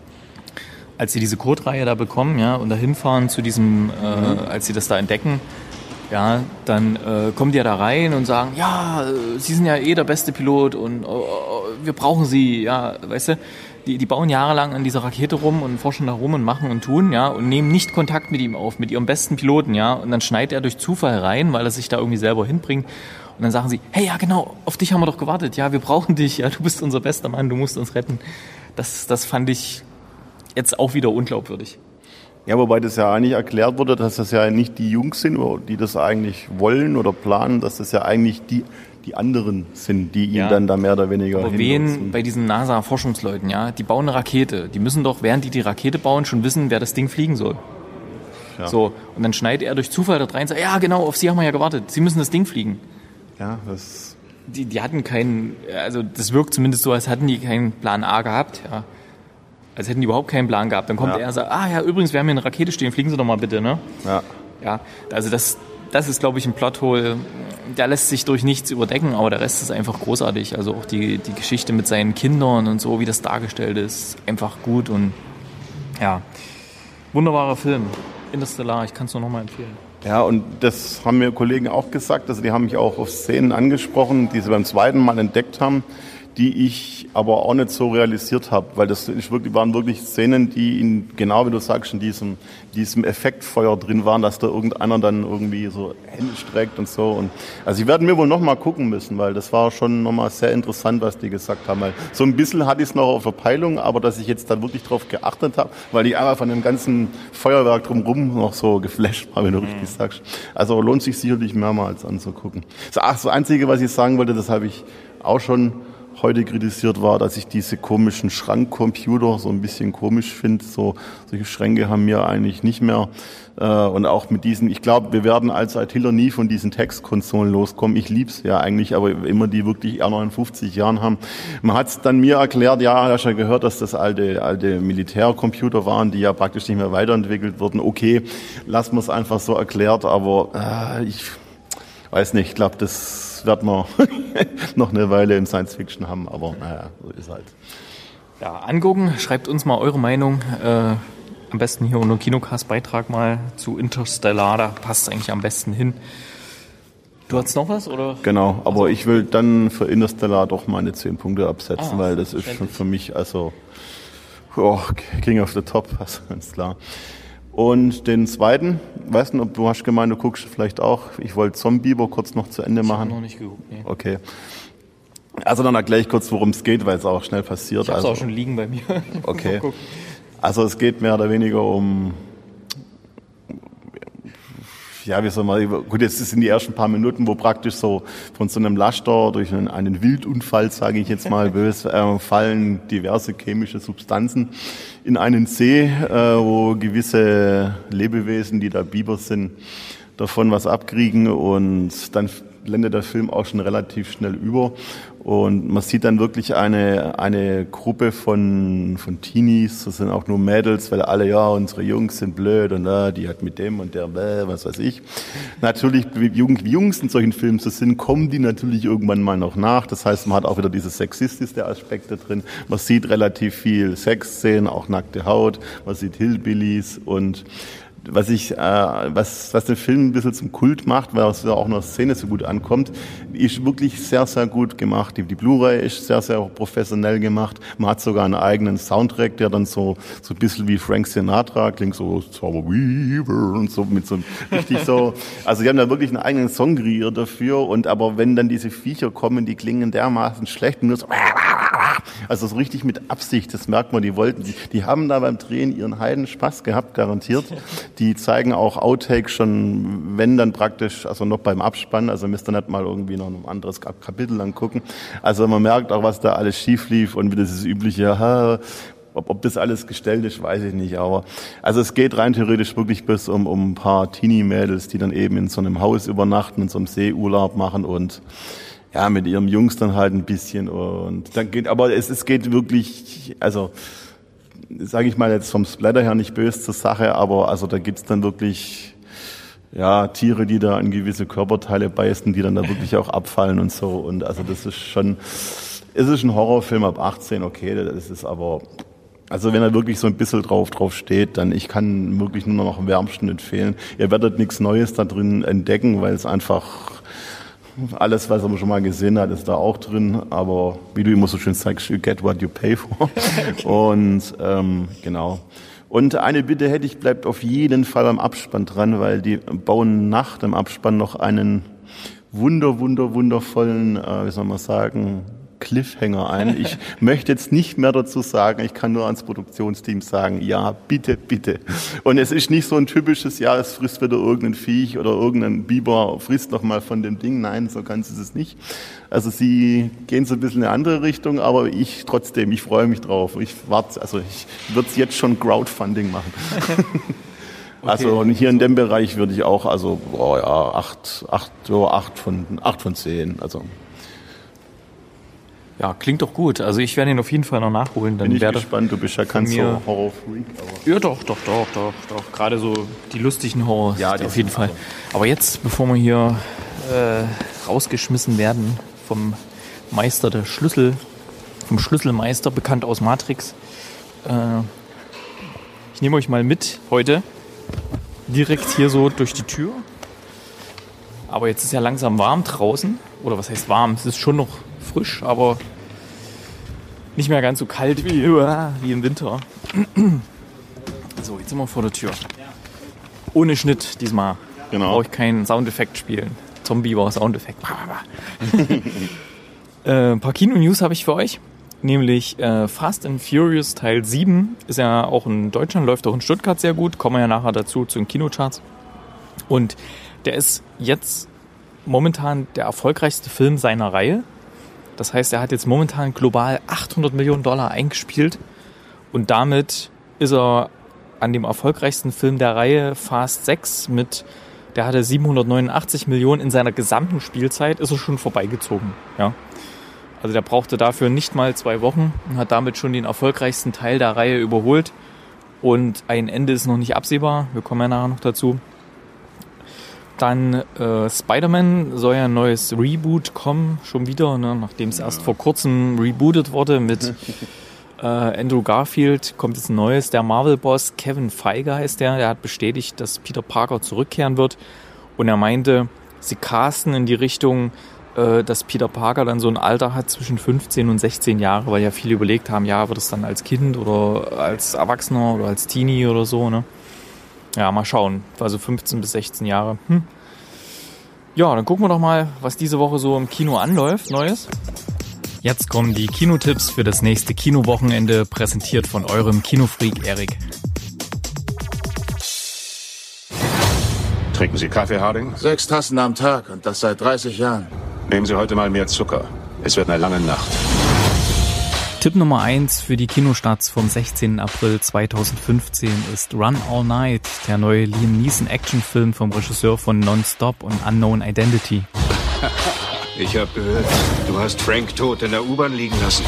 als sie diese Code-Reihe da bekommen, ja, und da hinfahren zu diesem, äh, mhm. als sie das da entdecken, ja, dann äh, kommen die ja da rein und sagen, ja, Sie sind ja eh der beste Pilot und oh, wir brauchen Sie, ja, weißt du, die, die bauen jahrelang an dieser Rakete rum und forschen da rum und machen und tun, ja, und nehmen nicht Kontakt mit ihm auf, mit ihrem besten Piloten, ja, und dann schneit er durch Zufall rein, weil er sich da irgendwie selber hinbringt und dann sagen sie, hey, ja, genau, auf dich haben wir doch gewartet, ja, wir brauchen dich, ja, du bist unser bester Mann, du musst uns retten. Das, das fand ich jetzt auch wieder unglaubwürdig. Ja, wobei das ja eigentlich erklärt wurde, dass das ja nicht die Jungs sind, die das eigentlich wollen oder planen, dass das ja eigentlich die, die anderen sind, die ihn ja. dann da mehr oder weniger Aber wen bei diesen NASA-Forschungsleuten, ja, die bauen eine Rakete. Die müssen doch, während die die Rakete bauen, schon wissen, wer das Ding fliegen soll. Ja. So, und dann schneidet er durch Zufall da rein und sagt, ja genau, auf Sie haben wir ja gewartet, Sie müssen das Ding fliegen. Ja, das... Die, die hatten keinen, also das wirkt zumindest so, als hatten die keinen Plan A gehabt, ja. Als hätten die überhaupt keinen Plan gehabt. Dann kommt ja. er und sagt, ah ja, übrigens, wir haben hier eine Rakete stehen, fliegen Sie doch mal bitte, ne? Ja. Ja, also das, das ist, glaube ich, ein Plothole, der lässt sich durch nichts überdecken, aber der Rest ist einfach großartig. Also auch die, die Geschichte mit seinen Kindern und so, wie das dargestellt ist, einfach gut und ja, wunderbarer Film. Interstellar, ich kann es nur noch mal empfehlen. Ja, und das haben mir Kollegen auch gesagt, also die haben mich auch auf Szenen angesprochen, die sie beim zweiten Mal entdeckt haben, die ich aber auch nicht so realisiert habe, weil das ist wirklich, waren wirklich Szenen, die in, genau wie du sagst, in diesem, diesem Effektfeuer drin waren, dass da irgendeiner dann irgendwie so Hände streckt und so. Und, also sie werden mir wohl nochmal gucken müssen, weil das war schon nochmal sehr interessant, was die gesagt haben. Weil so ein bisschen hatte ich es noch auf der Peilung, aber dass ich jetzt da wirklich drauf geachtet habe, weil ich einmal von dem ganzen Feuerwerk drumherum noch so geflasht war, wenn du mhm. richtig sagst. Also lohnt sich sicherlich mehrmals anzugucken. Das, ach, das Einzige, was ich sagen wollte, das habe ich auch schon heute kritisiert, war, dass ich diese komischen Schrankcomputer so ein bisschen komisch finde. So, solche Schränke haben wir eigentlich nicht mehr. Äh, und auch mit diesen, ich glaube, wir werden als ITler nie von diesen Textkonsolen loskommen. Ich lieb's ja eigentlich, aber immer die wirklich R neunundfünfzig Jahren haben. Man hat's dann mir erklärt, ja, hast ja gehört, dass das alte, alte Militärcomputer waren, die ja praktisch nicht mehr weiterentwickelt wurden. Okay, lassen wir es einfach so erklärt, aber äh, ich weiß nicht, ich glaube, das wird man noch eine Weile in Science Fiction haben, aber naja, so ist halt. Ja, angucken, schreibt uns mal eure Meinung. Äh, am besten hier unter Kinocast-Beitrag mal zu Interstellar, da passt es eigentlich am besten hin. Du hast noch was, oder? Genau, aber also, ich will dann für Interstellar doch meine zehn Punkte absetzen, ah, weil das ist schon für mich, also oh, King of the Top, also ganz klar. Und den zweiten, weißt du, ob du hast gemeint, du guckst vielleicht auch. Ich wollte Zombieber kurz noch zu Ende machen. Ich habe noch nicht geguckt, nee. Okay. Also dann erkläre ich kurz, worum es geht, weil es auch schnell passiert. Ich habe es also, auch schon liegen bei mir. Okay. Also es geht mehr oder weniger um, ja, wie soll man, gut, jetzt sind die ersten paar Minuten, wo praktisch so von so einem Laster durch einen, einen Wildunfall, sage ich jetzt mal böse, äh, fallen diverse chemische Substanzen in einen See, äh, wo gewisse Lebewesen, die da Biber sind, davon was abkriegen, und dann blendet der Film auch schon relativ schnell über und man sieht dann wirklich eine eine Gruppe von von Teenies, das sind auch nur Mädels, weil alle, ja, unsere Jungs sind blöd und äh, die hat mit dem und der, äh, was weiß ich. Natürlich, wie Jungs, wie Jungs in solchen Filmen so sind, kommen die natürlich irgendwann mal noch nach. Das heißt, man hat auch wieder diese sexistische Aspekte drin. Man sieht relativ viel Sexszenen, auch nackte Haut, man sieht Hillbillies und was ich, äh, was, was den Film ein bisschen zum Kult macht, weil es ja auch in der Szene so gut ankommt, ist wirklich sehr, sehr gut gemacht. Die, die Blu-ray ist sehr, sehr professionell gemacht. Man hat sogar einen eigenen Soundtrack, der dann so, so ein bisschen wie Frank Sinatra klingt, so Zauber Weaver und so mit so richtig so. Also die haben da wirklich einen eigenen Song kreiert dafür, und aber wenn dann diese Viecher kommen, die klingen dermaßen schlecht und nur so, also so richtig mit Absicht, das merkt man, die wollten, die, die haben da beim Drehen ihren Heiden Spaß gehabt, garantiert. Die zeigen auch Outtakes schon, wenn dann praktisch, also noch beim Abspann, also müsst ihr nicht mal irgendwie noch ein anderes Kapitel angucken. Also man merkt auch, was da alles schief lief und wie das ist übliche, aha, ob, ob das alles gestellt ist, weiß ich nicht, aber also es geht rein theoretisch wirklich bis um, um ein paar Teenie-Mädels, die dann eben in so einem Haus übernachten, in so einem Seeurlaub machen und ja, mit ihrem Jungs dann halt ein bisschen, und dann geht, aber es, es geht wirklich, also sage ich mal jetzt vom Splatter her nicht böse zur Sache, aber also da gibt's dann wirklich, ja, Tiere, die da an gewisse Körperteile beißen, die dann da wirklich auch abfallen und so, und also das ist schon, es ist ein Horrorfilm ab achtzehn, okay, das ist aber, also wenn er wirklich so ein bisschen drauf drauf steht, dann ich kann wirklich nur noch wärmsten empfehlen. Ihr werdet nichts Neues da drin entdecken, weil es einfach alles, was man schon mal gesehen hat, ist da auch drin, aber wie du immer so schön sagst, you get what you pay for. Okay. Und ähm, genau. Und eine Bitte hätte ich, bleibt auf jeden Fall am Abspann dran, weil die bauen nach dem Abspann noch einen wunder, wunder, wundervollen, äh, wie soll man sagen, Cliffhanger ein. Ich möchte jetzt nicht mehr dazu sagen, ich kann nur ans Produktionsteam sagen, ja, bitte, bitte. Und es ist nicht so ein typisches, ja, es frisst wieder irgendein Viech oder irgendein Biber frisst noch mal von dem Ding. Nein, so ganz ist es nicht. Also sie gehen so ein bisschen in eine andere Richtung, aber ich trotzdem, ich freue mich drauf. Ich warte, also ich würde es jetzt schon Crowdfunding machen. Okay. Also und hier in dem Bereich würde ich auch, also oh ja, acht, acht, so acht von acht von zehn, also. Ja, klingt doch gut. Also ich werde ihn auf jeden Fall noch nachholen. Dann bin ich werde gespannt, du bist ja kein so Horror-Freak. Ja, doch, doch, doch, doch, doch. Gerade so die lustigen Horror, ja, auf jeden Fall. Aber jetzt, bevor wir hier äh, rausgeschmissen werden vom Meister der Schlüssel, vom Schlüsselmeister, bekannt aus Matrix, äh, ich nehme euch mal mit heute, direkt hier so durch die Tür. Aber jetzt ist ja langsam warm draußen. Oder was heißt warm? Es ist schon noch frisch, aber nicht mehr ganz so kalt wie, wie im Winter. So, jetzt sind wir vor der Tür. Ohne Schnitt diesmal. Genau. Brauche ich keinen Soundeffekt spielen. Zombie war Soundeffekt. äh, ein paar Kino-News habe ich für euch. Nämlich äh, Fast and Furious Teil sieben ist ja auch in Deutschland, läuft auch in Stuttgart sehr gut. Kommen wir ja nachher dazu zu den Kinocharts. Und der ist jetzt momentan der erfolgreichste Film seiner Reihe. Das heißt, er hat jetzt momentan global achthundert Millionen Dollar eingespielt. Und damit ist er an dem erfolgreichsten Film der Reihe Fast sechs mit, der hatte siebenhundertneunundachtzig Millionen in seiner gesamten Spielzeit, ist er schon vorbeigezogen. Ja. Also der brauchte dafür nicht mal zwei Wochen und hat damit schon den erfolgreichsten Teil der Reihe überholt. Und ein Ende ist noch nicht absehbar, wir kommen ja nachher noch dazu. Dann äh, Spider-Man soll ja ein neues Reboot kommen, schon wieder, ne? Nachdem es erst vor kurzem rebootet wurde mit äh, Andrew Garfield, kommt jetzt ein neues. Der Marvel-Boss Kevin Feige heißt der, der hat bestätigt, dass Peter Parker zurückkehren wird. Und er meinte, sie casten in die Richtung, äh, dass Peter Parker dann so ein Alter hat zwischen fünfzehn und sechzehn Jahre, weil ja viele überlegt haben, ja, wird es dann als Kind oder als Erwachsener oder als Teenie oder so, ne? Ja, mal schauen. Also fünfzehn bis sechzehn Jahre. Hm. Ja, dann gucken wir doch mal, was diese Woche so im Kino anläuft, Neues. Jetzt kommen die Kinotipps für das nächste Kinowochenende, präsentiert von eurem Kinofreak Erik. Trinken Sie Kaffee, Harding? Sechs Tassen am Tag und das seit dreißig Jahren. Nehmen Sie heute mal mehr Zucker. Es wird eine lange Nacht. Tipp Nummer eins für die Kinostarts vom sechzehnten April zweitausendfünfzehn ist Run All Night, der neue Liam Neeson-Actionfilm vom Regisseur von Non-Stop und Unknown Identity. Ich habe gehört, du hast Frank tot in der U-Bahn liegen lassen.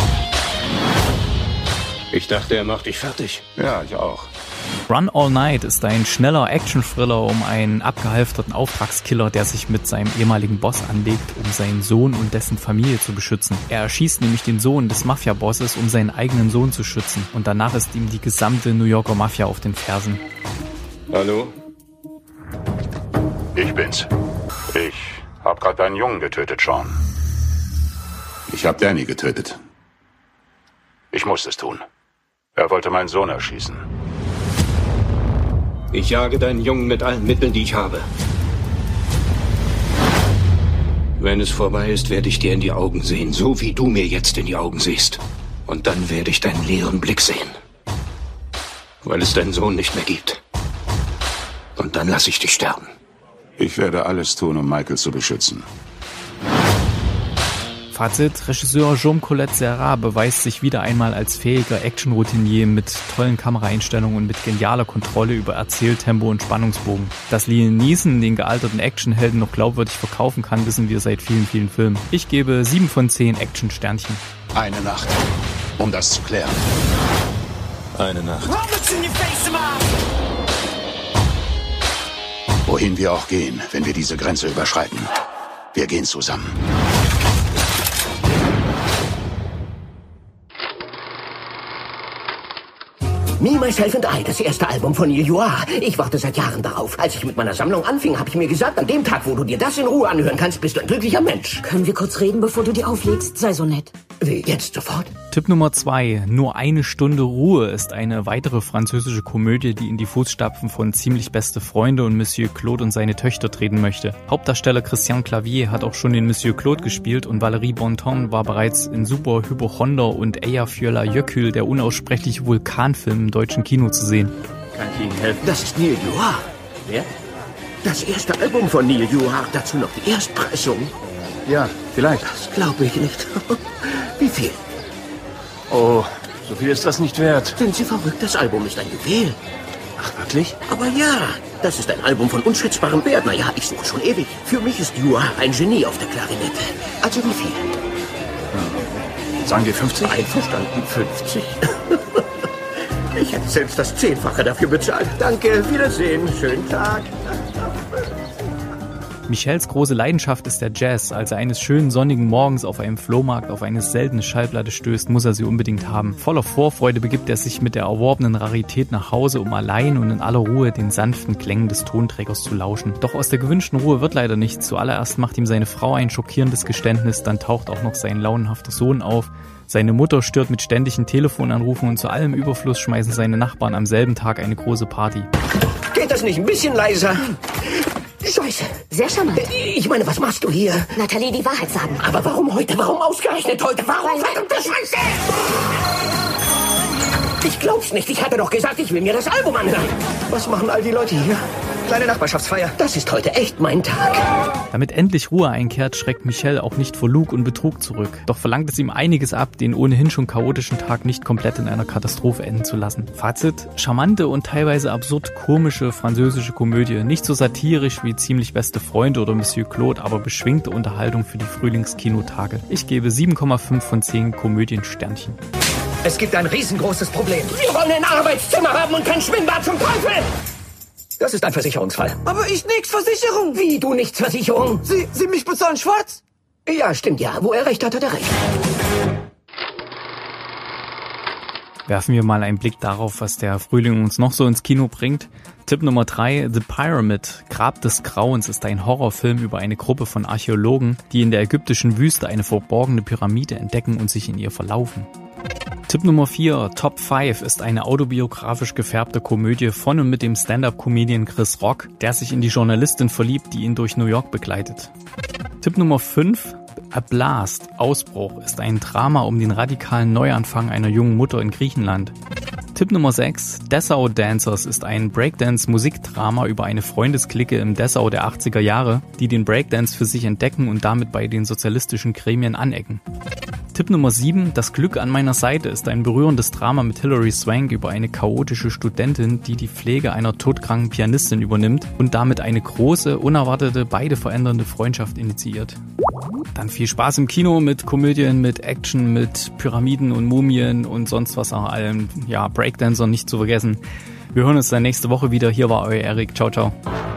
Ich dachte, er macht dich fertig. Ja, ich auch. Run All Night ist ein schneller Action-Thriller um einen abgehalfterten Auftragskiller, der sich mit seinem ehemaligen Boss anlegt, um seinen Sohn und dessen Familie zu beschützen. Er erschießt nämlich den Sohn des Mafia-Bosses, um seinen eigenen Sohn zu schützen. Und danach ist ihm die gesamte New Yorker Mafia auf den Fersen. Hallo? Ich bin's. Ich hab grad deinen Jungen getötet, Sean. Ich hab Danny getötet. Ich musste es tun. Er wollte meinen Sohn erschießen. Ich jage deinen Jungen mit allen Mitteln, die ich habe. Wenn es vorbei ist, werde ich dir in die Augen sehen, so wie du mir jetzt in die Augen siehst. Und dann werde ich deinen leeren Blick sehen. Weil es deinen Sohn nicht mehr gibt. Und dann lasse ich dich sterben. Ich werde alles tun, um Michael zu beschützen. Fazit: Regisseur Jaume Collet Serra beweist sich wieder einmal als fähiger Action-Routinier mit tollen Kameraeinstellungen und mit genialer Kontrolle über Erzähltempo und Spannungsbogen. Dass Liam Neeson den gealterten Actionhelden noch glaubwürdig verkaufen kann, wissen wir seit vielen, vielen Filmen. Ich gebe sieben von zehn Action-Sternchen. Eine Nacht, um das zu klären. Eine Nacht. Wohin wir auch gehen, wenn wir diese Grenze überschreiten. Wir gehen zusammen. Me, Myself and I, das erste Album von Neil Young. Ich warte seit Jahren darauf. Als ich mit meiner Sammlung anfing, habe ich mir gesagt, an dem Tag, wo du dir das in Ruhe anhören kannst, bist du ein glücklicher Mensch. Können wir kurz reden, bevor du die auflegst? Sei so nett. Wie, jetzt sofort? Tipp Nummer zwei. Nur eine Stunde Ruhe ist eine weitere französische Komödie, die in die Fußstapfen von Ziemlich beste Freunde und Monsieur Claude und seine Töchter treten möchte. Hauptdarsteller Christian Clavier hat auch schon den Monsieur Claude gespielt und Valérie Bontemps war bereits in Super Hypochonder und Eyjafjölla Jökull, der unaussprechliche Vulkanfilm im deutschen Kino, zu sehen. Kann ich Ihnen helfen? Das ist Neil Young. Wer? Das erste Album von Neil Young, dazu noch die Erstpressung. Ja, vielleicht. Das glaube ich nicht. Wie viel? Oh, so viel ist das nicht wert. Sind Sie verrückt? Das Album ist ein Juwel. Ach, wirklich? Aber ja, das ist ein Album von unschätzbarem Wert. Naja, ich suche schon ewig. Für mich ist Young ein Genie auf der Klarinette. Also wie viel? Hm. Sagen wir fünfzig? Einverstanden, fünfzig. Ich hätte selbst das Zehnfache dafür bezahlt. Danke, Wiedersehen. Schönen Tag. Michels große Leidenschaft ist der Jazz. Als er eines schönen sonnigen Morgens auf einem Flohmarkt auf eine seltene Schallplatte stößt, muss er sie unbedingt haben. Voller Vorfreude begibt er sich mit der erworbenen Rarität nach Hause, um allein und in aller Ruhe den sanften Klängen des Tonträgers zu lauschen. Doch aus der gewünschten Ruhe wird leider nichts. Zuallererst macht ihm seine Frau ein schockierendes Geständnis, dann taucht auch noch sein launenhafter Sohn auf. Seine Mutter stört mit ständigen Telefonanrufen und zu allem Überfluss schmeißen seine Nachbarn am selben Tag eine große Party. Geht das nicht ein bisschen leiser? Scheiße. Sehr charmant. Ich meine, was machst du hier? Nathalie, die Wahrheit sagen. Aber warum heute? Warum ausgerechnet heute? Warum? Verdammte Scheiße! Ich glaub's nicht. Ich hatte doch gesagt, ich will mir das Album anhören. Was machen all die Leute hier? Kleine Nachbarschaftsfeier. Das ist heute echt mein Tag. Damit endlich Ruhe einkehrt, schreckt Michel auch nicht vor Lug und Betrug zurück. Doch verlangt es ihm einiges ab, den ohnehin schon chaotischen Tag nicht komplett in einer Katastrophe enden zu lassen. Fazit: charmante und teilweise absurd komische französische Komödie. Nicht so satirisch wie Ziemlich beste Freunde oder Monsieur Claude, aber beschwingte Unterhaltung für die Frühlingskinotage. Ich gebe sieben Komma fünf von zehn Komödiensternchen. Es gibt ein riesengroßes Problem. Wir wollen ein Arbeitszimmer haben und kein Schwimmbad zum Teufel. Das ist ein Versicherungsfall. Aber ich nix Versicherung. Wie, du nichts Versicherung? Sie, Sie mich bezahlen schwarz? Ja, stimmt ja. Wo er recht hat, hat er recht. Werfen wir mal einen Blick darauf, was der Frühling uns noch so ins Kino bringt. Tipp Nummer drei, The Pyramid, Grab des Grauens, ist ein Horrorfilm über eine Gruppe von Archäologen, die in der ägyptischen Wüste eine verborgene Pyramide entdecken und sich in ihr verlaufen. Tipp Nummer vier, Top fünf, ist eine autobiografisch gefärbte Komödie von und mit dem Stand-Up-Comedian Chris Rock, der sich in die Journalistin verliebt, die ihn durch New York begleitet. Tipp Nummer fünf, A Blast, Ausbruch, ist ein Drama um den radikalen Neuanfang einer jungen Mutter in Griechenland. Tipp Nummer sechs, Dessau Dancers, ist ein Breakdance-Musikdrama über eine Freundesklicke im Dessau der achtziger Jahre, die den Breakdance für sich entdecken und damit bei den sozialistischen Gremien anecken. Tipp Nummer sieben, Das Glück an meiner Seite, ist ein berührendes Drama mit Hilary Swank über eine chaotische Studentin, die die Pflege einer todkranken Pianistin übernimmt und damit eine große, unerwartete, beide verändernde Freundschaft initiiert. Dann viel Spaß im Kino mit Komödien, mit Action, mit Pyramiden und Mumien und sonst was auch allem. Ja, Breakdancer nicht zu vergessen. Wir hören uns dann nächste Woche wieder. Hier war euer Erik. Ciao, ciao.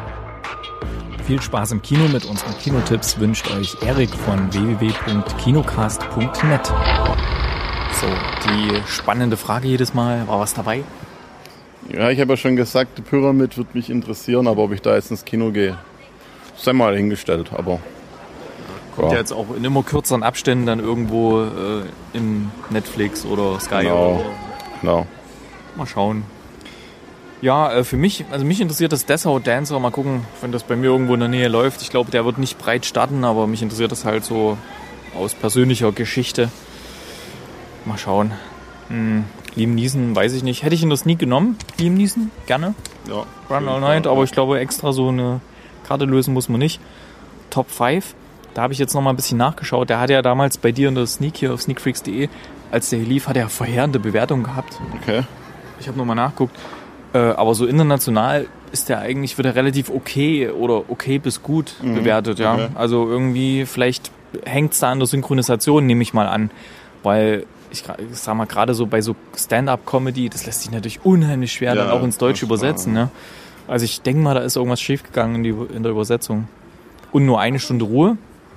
Viel Spaß im Kino mit unseren Kinotipps wünscht euch Erik von w w w punkt kinocast punkt net. So, die spannende Frage jedes Mal, war was dabei? Ja, ich habe ja schon gesagt, die Pyramid wird mich interessieren, aber ob ich da jetzt ins Kino gehe, sei mal hingestellt, aber... Kommt ja. ja jetzt auch in immer kürzeren Abständen dann irgendwo äh, im Netflix oder Sky. Genau, oder genau. Mal schauen. Ja, äh, für mich, also mich interessiert das Dessau Dancer. Mal gucken, wenn das bei mir irgendwo in der Nähe läuft. Ich glaube, der wird nicht breit starten, aber mich interessiert das halt so aus persönlicher Geschichte. Mal schauen. Hm, Liam Neeson, weiß ich nicht. Hätte ich ihn das nie genommen, Liam Neeson? Gerne. Ja. Run All Night, aber ich glaube, extra so eine Karte lösen muss man nicht. Top fünf. Da habe ich jetzt noch mal ein bisschen nachgeschaut. Der hat ja damals bei dir in der Sneak hier auf sneakfreaks punkt de, als der hier lief, hat er verheerende Bewertungen gehabt. Okay. Ich habe noch mal nachgeguckt. Äh, aber so international ist der eigentlich, wird er relativ okay oder okay bis gut mhm. bewertet. Ja. Okay. Also irgendwie, vielleicht hängt es da an der Synchronisation, nehme ich mal an. Weil, ich, ich sag mal, gerade so bei so Stand-Up-Comedy, das lässt sich natürlich unheimlich schwer ja, dann auch ins Deutsche übersetzen. Ne? Also ich denke mal, da ist irgendwas schiefgegangen in, die, in der Übersetzung. Und nur eine Stunde Ruhe.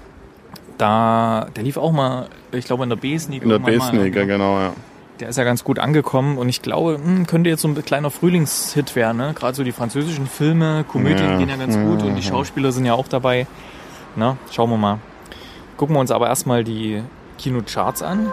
Da, der lief auch mal, ich glaube, in der B-Sneak. In der B-Sneak, ja, genau, ja. Der ist ja ganz gut angekommen und ich glaube, mh, könnte jetzt so ein kleiner Frühlingshit werden. Ne? Gerade so die französischen Filme, Komödien ja. gehen ja ganz ja. gut und die Schauspieler sind ja auch dabei. Na, schauen wir mal. Gucken wir uns aber erstmal die Kinocharts an.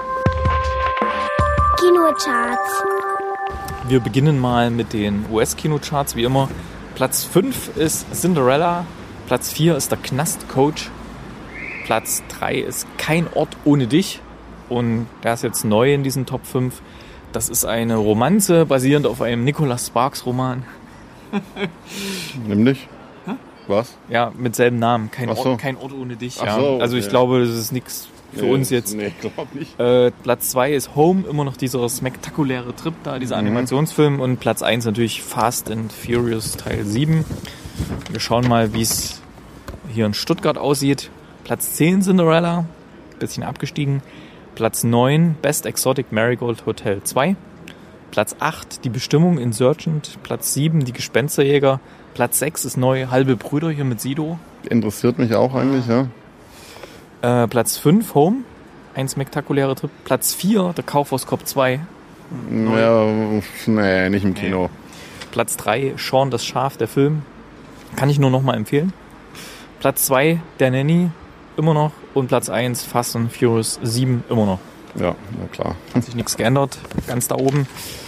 Kinocharts. Wir beginnen mal mit den U S-Kinocharts, wie immer. Platz fünf ist Cinderella, Platz vier ist der Knastcoach, Platz drei ist Kein Ort ohne dich. Und der ist jetzt neu in diesen Top fünf. Das ist eine Romanze basierend auf einem Nicholas Sparks Roman. Nämlich? Hä? Was? Ja, mit selben Namen. Kein, Ach so. Ort, kein Ort ohne dich. Ach Ja. so, okay. Also ich glaube, das ist nichts für nee, uns jetzt. Nee, glaub nicht. Äh, Platz zwei ist Home, immer noch dieser spektakuläre Trip da, dieser mhm. Animationsfilm. Und Platz eins natürlich Fast and Furious Teil sieben. Wir schauen mal, wie es hier in Stuttgart aussieht. Platz zehn Cinderella, bisschen abgestiegen. Platz neun Best Exotic Marigold Hotel zwei. Platz acht, Die Bestimmung, Insurgent. Platz sieben, Die Gespensterjäger. Platz sechs ist neu, Halbe Brüder hier mit Sido. Interessiert mich auch eigentlich, ja. Äh, Platz fünf, Home. Ein spektakulärer Trip. Platz vier, Der Kaufhaus Cop zwei. Ja, nee, nicht im Kino. Nee. Platz drei, Shaun das Schaf, der Film. Kann ich nur noch mal empfehlen. Platz zwei, Der Nanny, immer noch. Und Platz eins, Fast and Furious sieben, immer noch. Ja, na klar. Hat sich nichts geändert, ganz da oben.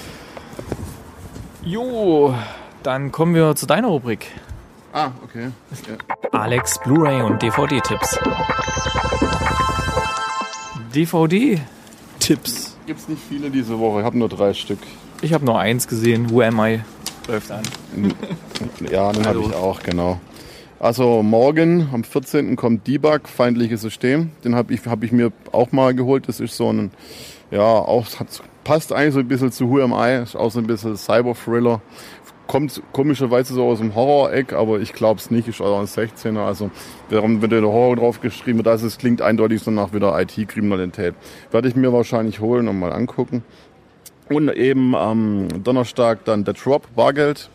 Jo, dann kommen wir zu deiner Rubrik. Ah, okay. Ja. Alex, Blu-ray und D V D-Tipps. D V D-Tipps. Gibt's nicht viele diese Woche, ich habe nur drei Stück. Ich habe nur eins gesehen, Who Am I? Läuft an. Ja, den habe Also. ich auch, genau. Also morgen, am vierzehnten kommt Debug, Feindliches System. Den habe ich, hab ich mir auch mal geholt. Das ist so ein, ja, auch, hat, passt eigentlich so ein bisschen zu Who Am I. Ist auch so ein bisschen Cyber-Thriller. Kommt komischerweise so aus dem Horror-Eck, aber ich glaube es nicht. Ist auch ein sechzehner. Also, wenn der Horror drauf geschrieben wird, das ist, klingt eindeutig so nach wieder I T-Kriminalität. Werde ich mir wahrscheinlich holen und mal angucken. Und eben am Donnerstag dann der Drop, Bargeld.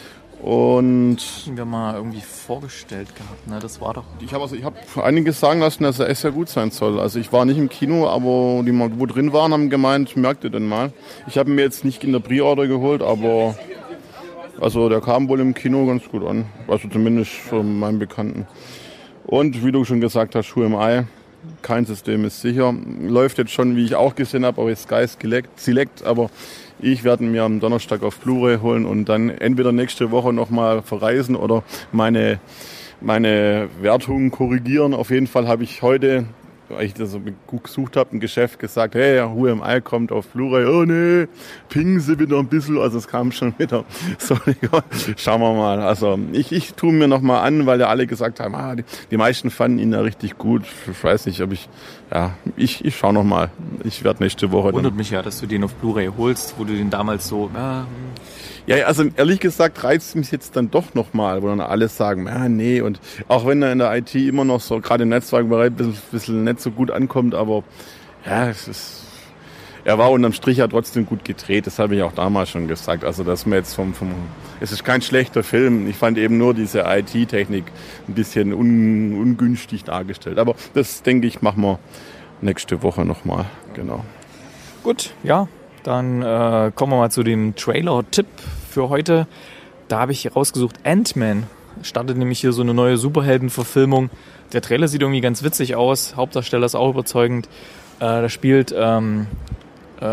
Und Haben wir mal irgendwie vorgestellt gehabt, ne? Das war doch. ich habe also, ich hab einiges sagen lassen, dass er echt sehr gut sein soll. Also ich war nicht im Kino, aber die, wo drin waren, haben gemeint, merkt ihr denn mal. Ich habe mir jetzt nicht in der Pre-Order geholt, aber also der kam wohl im Kino ganz gut an. Also zumindest von meinen Bekannten. Und wie du schon gesagt hast, Who Am I? Kein System ist sicher. Läuft jetzt schon, wie ich auch gesehen habe, auf Sky Select, aber ich werde mir am Donnerstag auf Blu-ray holen und dann entweder nächste Woche nochmal verreisen oder meine, meine Wertung korrigieren. Auf jeden Fall habe ich heute, weil ich das so gut gesucht habe, ein Geschäft gesagt, hey, Who Am I kommt auf Blu-ray. Oh nee, pingen sie wieder ein bisschen. Also es kam schon wieder. So, ja, schauen wir mal. Also ich, ich tue mir nochmal an, weil ja alle gesagt haben, ah, die, die meisten fanden ihn ja richtig gut. Ich weiß nicht, ob ich, ja, ich, ich schaue nochmal. Ich werde nächste Woche Wundert dann. mich ja, dass du den auf Blu-ray holst, wo du den damals so. Ja, Ja, also ehrlich gesagt reizt mich jetzt dann doch nochmal, wo dann alle sagen, ja, nee. Und auch wenn er in der I T immer noch so, gerade im Netzwerkbereich, ein bisschen, bisschen nicht so gut ankommt, aber ja, es ist, er war unterm Strich ja trotzdem gut gedreht. Das habe ich auch damals schon gesagt. Also, dass man jetzt vom, vom, es ist kein schlechter Film. Ich fand eben nur diese I T-Technik ein bisschen un, ungünstig dargestellt. Aber das, denke ich, machen wir nächste Woche nochmal. Genau. gut, ja. Dann äh, kommen wir mal zu dem Trailer-Tipp für heute. Da habe ich rausgesucht, Ant-Man. Startet nämlich hier so eine neue Superhelden-Verfilmung. Der Trailer sieht irgendwie ganz witzig aus. Hauptdarsteller ist auch überzeugend. Äh, da spielt ähm, äh,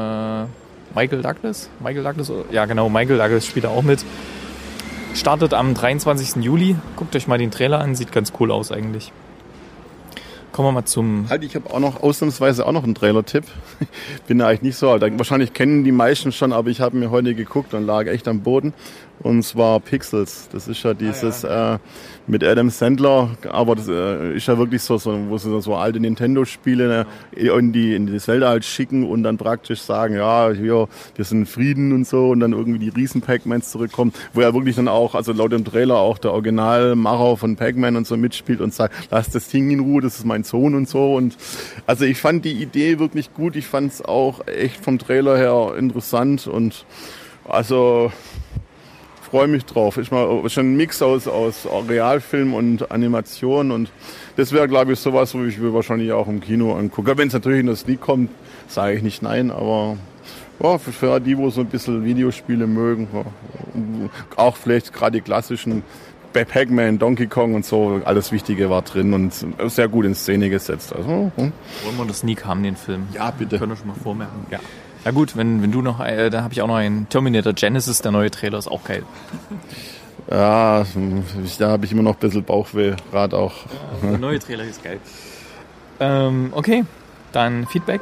Michael Douglas. Michael Douglas? Ja, genau, Michael Douglas spielt da auch mit. Startet am dreiundzwanzigsten Juli. Guckt euch mal den Trailer an. Sieht ganz cool aus eigentlich. Kommen wir mal zum... Halt, ich habe auch noch ausnahmsweise auch noch einen Trailer-Tipp. Bin ja eigentlich nicht so alt. Wahrscheinlich kennen die meisten schon, aber ich habe mir heute geguckt und lag echt am Boden. Und zwar Pixels. Das ist ja dieses ah, ja. Äh, mit Adam Sandler, aber das äh, ist ja wirklich so, so wo sie so alte Nintendo-Spiele äh, in, die, in das Weltall schicken und dann praktisch sagen, ja, hier, wir sind in Frieden und so und dann irgendwie die riesen Pac-Mans zurückkommen, wo er wirklich dann auch, also laut dem Trailer auch der Originalmacher von Pac-Man und so mitspielt und sagt, lass das Ding in Ruhe, das ist mein Sohn und so. Und also ich fand die Idee wirklich gut, ich fand es auch echt vom Trailer her interessant und also freue mich drauf. Ist mal schon ein Mix aus, aus Realfilm und Animation und das wäre, glaube ich, sowas, wo ich mir wahrscheinlich auch im Kino angucke. Wenn es natürlich in das Sneak kommt, sage ich nicht nein, aber ja, für, für die, wo so ein bisschen Videospiele mögen, ja, auch vielleicht gerade die klassischen Pac-Man, Donkey Kong und so, alles Wichtige war drin und sehr gut in Szene gesetzt. Also, hm. Wollen wir das Sneak haben, den Film? Ja, bitte. Können wir schon mal vormerken. Ja. Na gut, wenn, wenn du noch, äh, da habe ich auch noch einen Terminator Genesis, der neue Trailer ist auch geil. Ja, da habe ich immer noch ein bisschen Bauchweh, gerade auch. Ja, der neue Trailer ist geil. Ähm, okay, dann Feedback.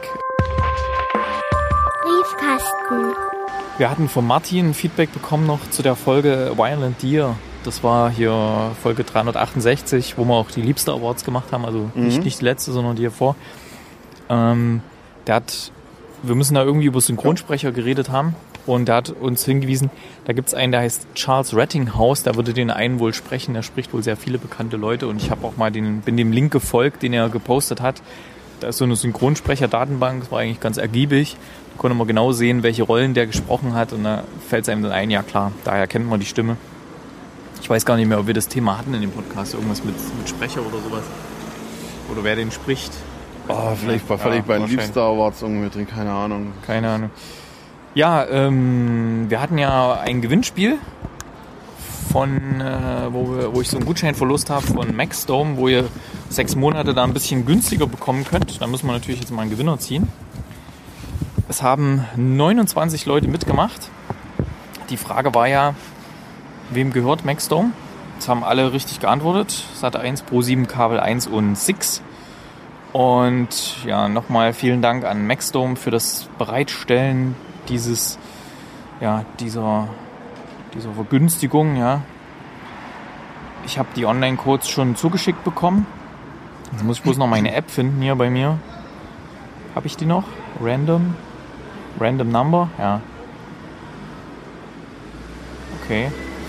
Briefkasten. Wir hatten von Martin Feedback bekommen noch zu der Folge Violent Deer. Das war hier Folge dreihundertachtundsechzig, wo wir auch die Liebster Awards gemacht haben, also mhm. nicht, nicht die letzte, sondern die davor. Ähm, der hat... Wir müssen da irgendwie über Synchronsprecher geredet haben und der hat uns hingewiesen, da gibt es einen, der heißt Charles Rettinghaus, der würde den einen wohl sprechen, der spricht wohl sehr viele bekannte Leute und ich habe auch mal den, bin dem Link gefolgt, den er gepostet hat. Da ist so eine Synchronsprecher-Datenbank, das war eigentlich ganz ergiebig. Da konnte man genau sehen, welche Rollen der gesprochen hat und da fällt es einem dann ein, ja klar, daher kennt man die Stimme. Ich weiß gar nicht mehr, ob wir das Thema hatten in dem Podcast, irgendwas mit, mit Sprecher oder sowas. Oder wer den spricht. Oh, vielleicht ja, vielleicht ja, bei den Deep Star Awards irgendwie drin, keine Ahnung. Keine Ahnung. Ja, ähm, wir hatten ja ein Gewinnspiel, von, äh, wo, wir, wo ich so einen Gutschein verlost habe von Maxdome, wo ihr sechs Monate da ein bisschen günstiger bekommen könnt. Da müssen wir natürlich jetzt mal einen Gewinner ziehen. Es haben neunundzwanzig Leute mitgemacht. Die Frage war ja, wem gehört Maxdome? Das haben alle richtig geantwortet. Sat eins, ProSieben, Kabel eins und Six. Und ja, nochmal vielen Dank an Maxdome für das Bereitstellen dieses, ja, dieser, dieser Vergünstigung. Ja. Ich habe die Online-Codes schon zugeschickt bekommen. Jetzt muss ich bloß noch meine App finden hier bei mir. Habe ich die noch? Random? Random Number? Ja. Okay.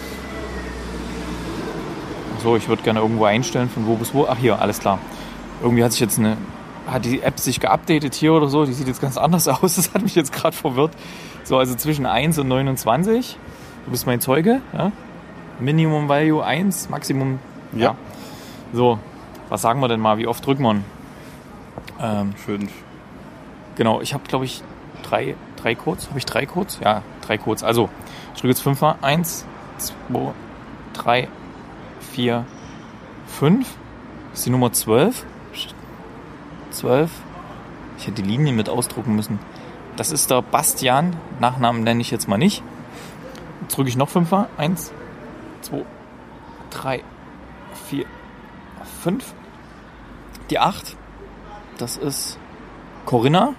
So, ich würde gerne irgendwo einstellen, von wo bis wo. Ach, hier, alles klar. Irgendwie hat sich jetzt eine, hat die App sich geupdatet hier oder so. Die sieht jetzt ganz anders aus. Das hat mich jetzt gerade verwirrt. So, also zwischen eins und neunundzwanzig. Du bist mein Zeuge, ja? Minimum Value eins, Maximum, ja. ja. So, was sagen wir denn mal? Wie oft drücken wir? Ähm, Fünf. Genau, ich habe, glaube ich, drei, drei Codes. Habe ich drei Codes? Ja, drei Codes. Also, ich drücke jetzt fünfmal. Eins, zwei, drei, vier, fünf. Das ist die Nummer zwölf. zwölf. Ich hätte die Linie mit ausdrucken müssen. Das ist der Bastian. Nachnamen nenne ich jetzt mal nicht. Jetzt drücke ich noch fünfmal. Eins, zwei, drei, vier, fünf. Die acht. Das ist Corinna.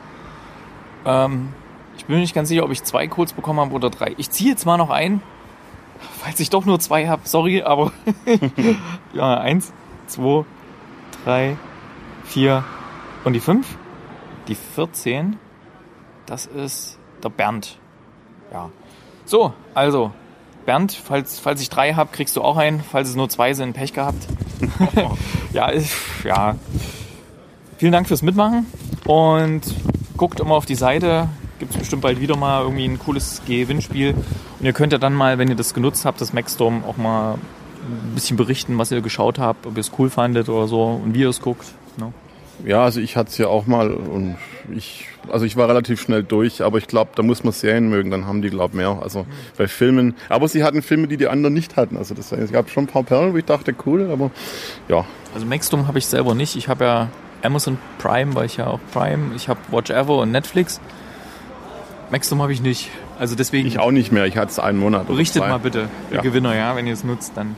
Ähm, ich bin mir nicht ganz sicher, ob ich zwei Codes bekommen habe oder drei. Ich ziehe jetzt mal noch ein, falls ich doch nur zwei habe. Sorry, aber ja, eins, zwei, drei, vier und die fünf. Die vierzehn. Das ist der Bernd. Ja. So, also Bernd, falls, falls ich drei habe, kriegst du auch einen. Falls es nur zwei sind, Pech gehabt. ja, ist, ja. Vielen Dank fürs Mitmachen und guckt immer auf die Seite. Gibt es bestimmt bald wieder mal irgendwie ein cooles Gewinnspiel. Und ihr könnt ja dann mal, wenn ihr das genutzt habt, das Maxdome, auch mal ein bisschen berichten, was ihr geschaut habt, ob ihr es cool fandet oder so und wie ihr es guckt. No? Ja, also ich hatte es ja auch mal und ich, also ich war relativ schnell durch, aber ich glaube, da muss man Serien mögen, dann haben die, glaube ich, mehr. Also bei Filmen, aber sie hatten Filme, die die anderen nicht hatten. Also das, es gab schon ein paar Perlen, wo ich dachte, cool, aber ja. Also Maxdome habe ich selber nicht. Ich habe ja Amazon Prime, weil ich ja auch Prime, ich habe Watch Ever und Netflix. Maxdome habe ich nicht. Also deswegen. Ich auch nicht mehr, ich hatte es einen Monat. Berichtet mal bitte, der ja. Gewinner, ja, wenn ihr es nutzt, dann.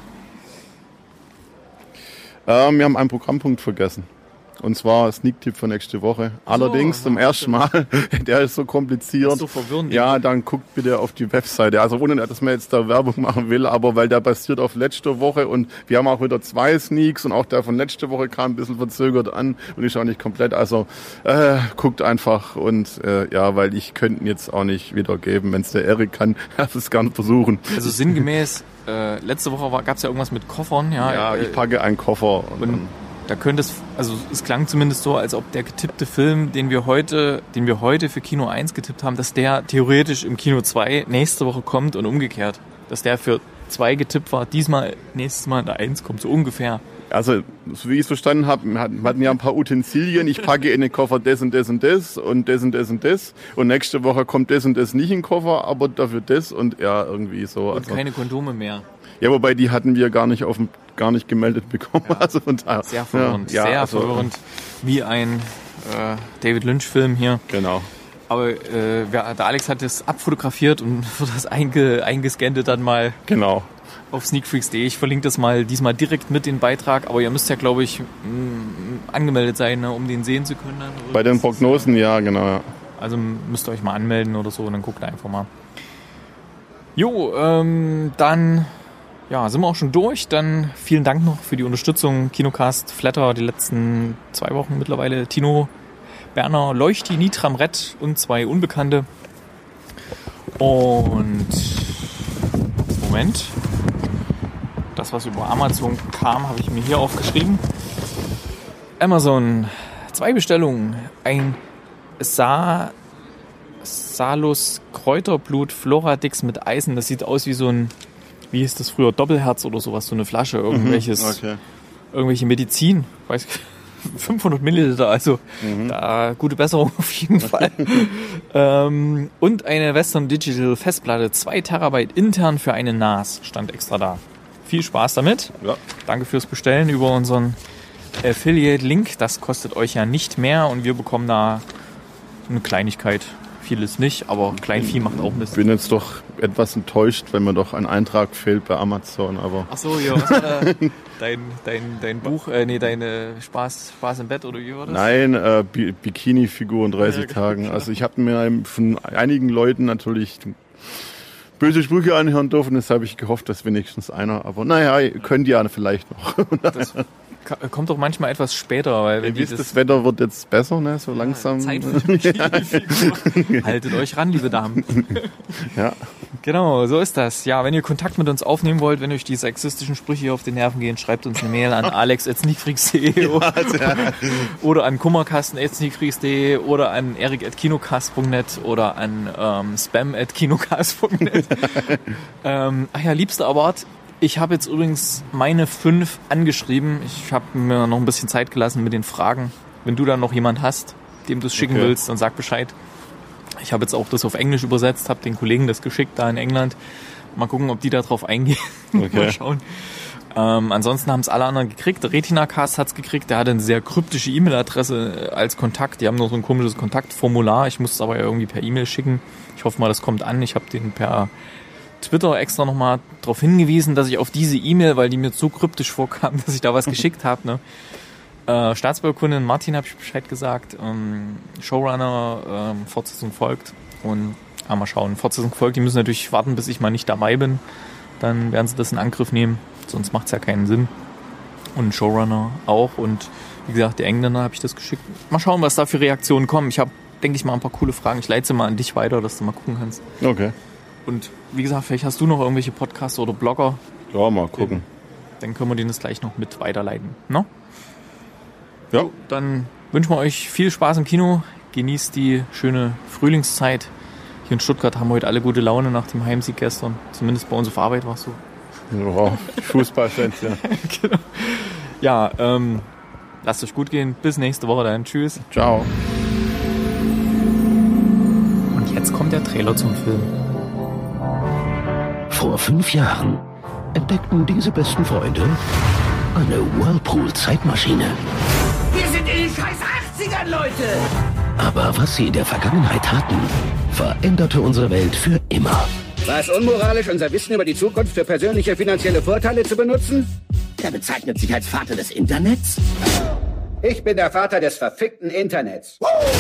Ähm, wir haben einen Programmpunkt vergessen. Und zwar Sneak-Tipp für nächste Woche. Allerdings so, zum ersten Mal, der ist so kompliziert. Das ist so verwirrend. Ja, dann guckt bitte auf die Webseite. Also ohne, dass man jetzt da Werbung machen will, aber weil der basiert auf letzter Woche und wir haben auch wieder zwei Sneaks und auch der von letzter Woche kam ein bisschen verzögert an und ist auch nicht komplett. Also äh, guckt einfach und äh, ja, weil ich könnte ihn jetzt auch nicht wiedergeben. Wenn es der Erik kann, darf es gern versuchen. Also sinngemäß, äh, letzte Woche gab es ja irgendwas mit Koffern. Ja, ja ich packe einen Koffer. Und, und da könnte es, also es klang zumindest so, als ob der getippte Film, den wir heute, den wir heute für Kino eins getippt haben, dass der theoretisch im Kino zwei nächste Woche kommt und umgekehrt. Dass der für zwei getippt war, diesmal, nächstes Mal in der eins kommt, so ungefähr. Also, so wie ich es verstanden habe, wir hatten ja ein paar Utensilien. Ich packe in den Koffer das und das und das und das und das und das. Und nächste Woche kommt das und das nicht in den Koffer, aber dafür das und ja, irgendwie so. Und also, keine Kondome mehr. Ja, wobei die hatten wir gar nicht auf dem, gar nicht gemeldet bekommen. Ja. Also von daher, sehr verwirrend, ja, sehr also, verwirrend. Wie ein äh, David Lynch-Film hier. Genau. Aber äh, der Alex hat das abfotografiert und wird das einge, eingescannt dann mal genau. auf sneakfreaks punkt de. Ich verlinke das mal diesmal direkt mit den Beitrag. Aber ihr müsst ja, glaube ich, mh, angemeldet sein, ne, um den sehen zu können. Dann, bei den Prognosen, ja, genau. Ja. Also müsst ihr euch mal anmelden oder so und dann guckt einfach mal. Jo, ähm, dann... Ja, sind wir auch schon durch. Dann vielen Dank noch für die Unterstützung. Kinocast, Flatter, die letzten zwei Wochen mittlerweile. Tino, Berner, Leuchti, Nitram, Red und zwei Unbekannte. Und Moment. Das, was über Amazon kam, habe ich mir hier aufgeschrieben. Amazon zwei Bestellungen. Ein Sa Salus Kräuterblut Floradix mit Eisen. Das sieht aus wie so ein, wie hieß das früher, Doppelherz oder sowas, so eine Flasche, irgendwelches, okay. irgendwelche Medizin, weiß fünfhundert Milliliter, also mhm. da gute Besserung auf jeden Fall. ähm, und eine Western Digital Festplatte, zwei Terabyte intern für eine N A S, stand extra da. Viel Spaß damit. Ja. Danke fürs Bestellen über unseren Affiliate-Link. Das kostet euch ja nicht mehr und wir bekommen da eine Kleinigkeit. Vieles nicht, aber Kleinvieh macht auch Mist. Ich bin jetzt doch etwas enttäuscht, wenn mir doch ein Eintrag fehlt bei Amazon, aber... Ach so, ja. äh, dein, dein, dein Buch, äh, nee, deine Spaß, Spaß im Bett oder wie war das? Nein, äh, B- Bikini-Figur in dreißig ja, Tagen. klar. Also ich habe mir von einigen Leuten natürlich böse Sprüche anhören dürfen, deshalb habe ich gehofft, dass wenigstens einer, aber naja, könnt ihr vielleicht noch. Das kommt doch manchmal etwas später, weil wenn Ihr die wisst, das, das Wetter wird jetzt besser, ne, so langsam. Zeit für die Bikini-Figur. Haltet euch ran, liebe Damen. Ja. Genau, so ist das. Ja, wenn ihr Kontakt mit uns aufnehmen wollt, wenn euch die sexistischen Sprüche hier auf die Nerven gehen, schreibt uns eine Mail an alex at sneakfreaks punkt de oder an kummerkasten at sneakfreaks punkt de oder an erik at kinocast punkt net oder an ähm, spam at kinocast punkt net. ähm, ach ja, liebster Award. Ich habe jetzt übrigens meine fünf angeschrieben. Ich habe mir noch ein bisschen Zeit gelassen mit den Fragen. Wenn du dann noch jemand hast, dem du es schicken okay. willst, dann sag Bescheid. Ich habe jetzt auch das auf Englisch übersetzt, habe den Kollegen das geschickt da in England. Mal gucken, ob die da drauf eingehen. Okay. Mal schauen. Ähm, ansonsten haben es alle anderen gekriegt. Der Retinacast hat es gekriegt. Der hatte eine sehr kryptische E-Mail-Adresse als Kontakt. Die haben noch so ein komisches Kontaktformular. Ich muss es aber irgendwie per E-Mail schicken. Ich hoffe mal, das kommt an. Ich habe den per Twitter extra nochmal darauf hingewiesen, dass ich auf diese E-Mail, weil die mir so kryptisch vorkam, dass ich da was geschickt habe. Ne? Äh, Staatsbürgerkundin Martin habe ich Bescheid gesagt. Ähm, Showrunner, ähm, Fortsetzung folgt. Und ja, mal schauen. Fortsetzung folgt. Die müssen natürlich warten, bis ich mal nicht dabei bin. Dann werden sie das in Angriff nehmen. Sonst macht es ja keinen Sinn. Und Showrunner auch. Und wie gesagt, die Engländer habe ich das geschickt. Mal schauen, was da für Reaktionen kommen. Ich habe, denke ich mal, ein paar coole Fragen. Ich leite sie mal an dich weiter, dass du mal gucken kannst. Okay. Und wie gesagt, vielleicht hast du noch irgendwelche Podcasts oder Blogger. Ja, mal gucken. Dann können wir denen das gleich noch mit weiterleiten. No? Ja. So, dann wünschen wir euch viel Spaß im Kino. Genießt die schöne Frühlingszeit. Hier in Stuttgart haben wir heute alle gute Laune nach dem Heimsieg gestern. Zumindest bei uns auf Arbeit war es so. Ja, Fußballfans, ja. Genau. Ja, ähm, lasst euch gut gehen. Bis nächste Woche dann. Tschüss. Ciao. Und jetzt kommt der Trailer zum Film. Vor fünf Jahren entdeckten diese besten Freunde eine Whirlpool-Zeitmaschine. Wir sind in den scheiß achtzigern, Leute! Aber was sie in der Vergangenheit taten, veränderte unsere Welt für immer. War es unmoralisch, unser Wissen über die Zukunft für persönliche finanzielle Vorteile zu benutzen? Er bezeichnet sich als Vater des Internets? Ich bin der Vater des verfickten Internets.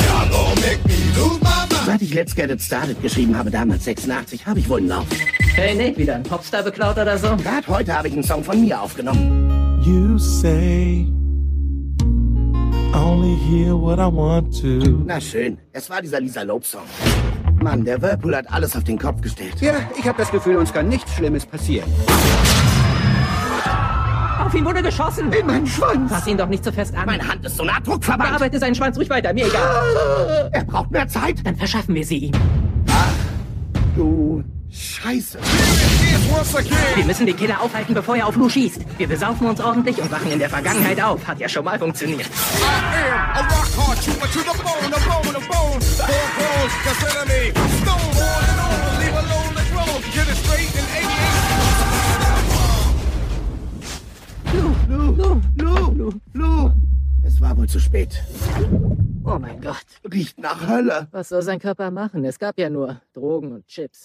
Seit ich Let's Get It Started geschrieben habe, damals sechsundachtzig, habe ich wohl einen Lauf. Hey Nick, wieder ein Popstar beklaut oder so? Gerade heute habe ich einen Song von mir aufgenommen. You say only hear what I want to. Na schön, es war dieser Lisa Loeb-Song. Mann, der Whirlpool hat alles auf den Kopf gestellt. Ja, ich habe das Gefühl, uns kann nichts Schlimmes passieren. Auf ihn wurde geschossen. In meinen Schwanz. Fass ihn doch nicht so fest an. Meine Hand ist so nah druckverbannt. Bearbeite seinen Schwanz ruhig weiter, mir egal. Er braucht mehr Zeit. Dann verschaffen wir sie ihm. Ach, du Scheiße. Wir müssen den Killer aufhalten, bevor er auf Lou schießt. Wir besaufen uns ordentlich und wachen in der Vergangenheit auf. Hat ja schon mal funktioniert. Lou, Lou, Lou, Lou, Lou. Es war wohl zu spät. Oh mein Gott. Riecht nach Hölle. Was soll sein Körper machen? Es gab ja nur Drogen und Chips.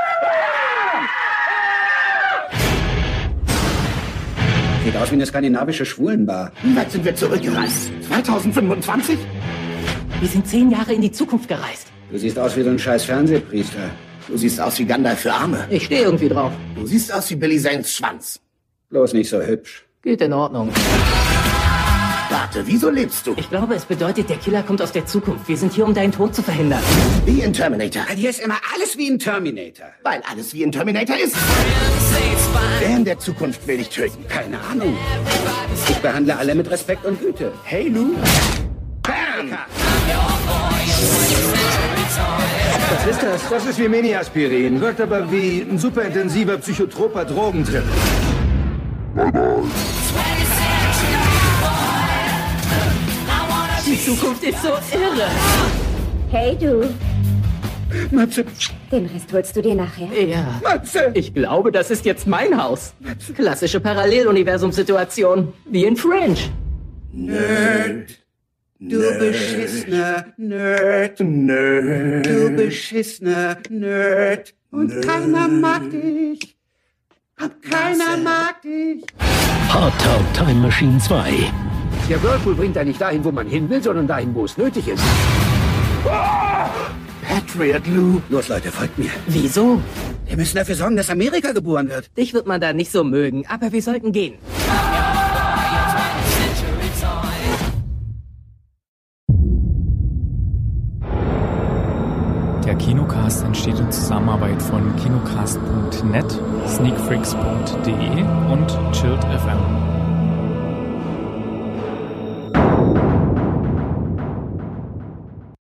Sieht aus wie eine skandinavische Schwulenbar. Wie weit sind wir zurückgereist? zweitausendfünfundzwanzig? Wir sind zehn Jahre in die Zukunft gereist. Du siehst aus wie so ein scheiß Fernsehpriester. Du siehst aus wie Gandalf für Arme. Ich stehe irgendwie drauf. Du siehst aus wie Billy Zanes Schwanz. Bloß nicht so hübsch. Geht in Ordnung. Warte, wieso lebst du? Ich glaube, es bedeutet, der Killer kommt aus der Zukunft. Wir sind hier, um deinen Tod zu verhindern. Wie in Terminator. Hier ist immer alles wie in Terminator. Weil alles wie in Terminator ist. Wer in der Zukunft will dich töten? Keine Ahnung. Ich behandle alle mit Respekt und Güte. Hey, Lou. Bam! Amerika. Was ist das? Das ist wie Mini-Aspirin. Wirkt aber wie ein superintensiver psychotroper Drogentrip. Die Zukunft ist so irre. Hey du, Matze. den Rest holst du dir nachher. Ja. Matze. Ich glaube, das ist jetzt mein Haus. Klassische Paralleluniversumssituation. Wie in Fringe. Nerd. Du beschissener Nerd. Nerd. Du beschissener Nerd. Und keiner mag dich. Und keiner mag dich. Hot Tub Time Machine zwei. Der Whirlpool bringt einen nicht dahin, wo man hin will, sondern dahin, wo es nötig ist. Ah! Patriot Lou. Los, Leute, folgt mir. Wieso? Wir müssen dafür sorgen, dass Amerika geboren wird. Dich wird man da nicht so mögen, aber wir sollten gehen. Der Kinocast entsteht in Zusammenarbeit von kinocast punkt net, sneakfreaks punkt de und Chilled F M.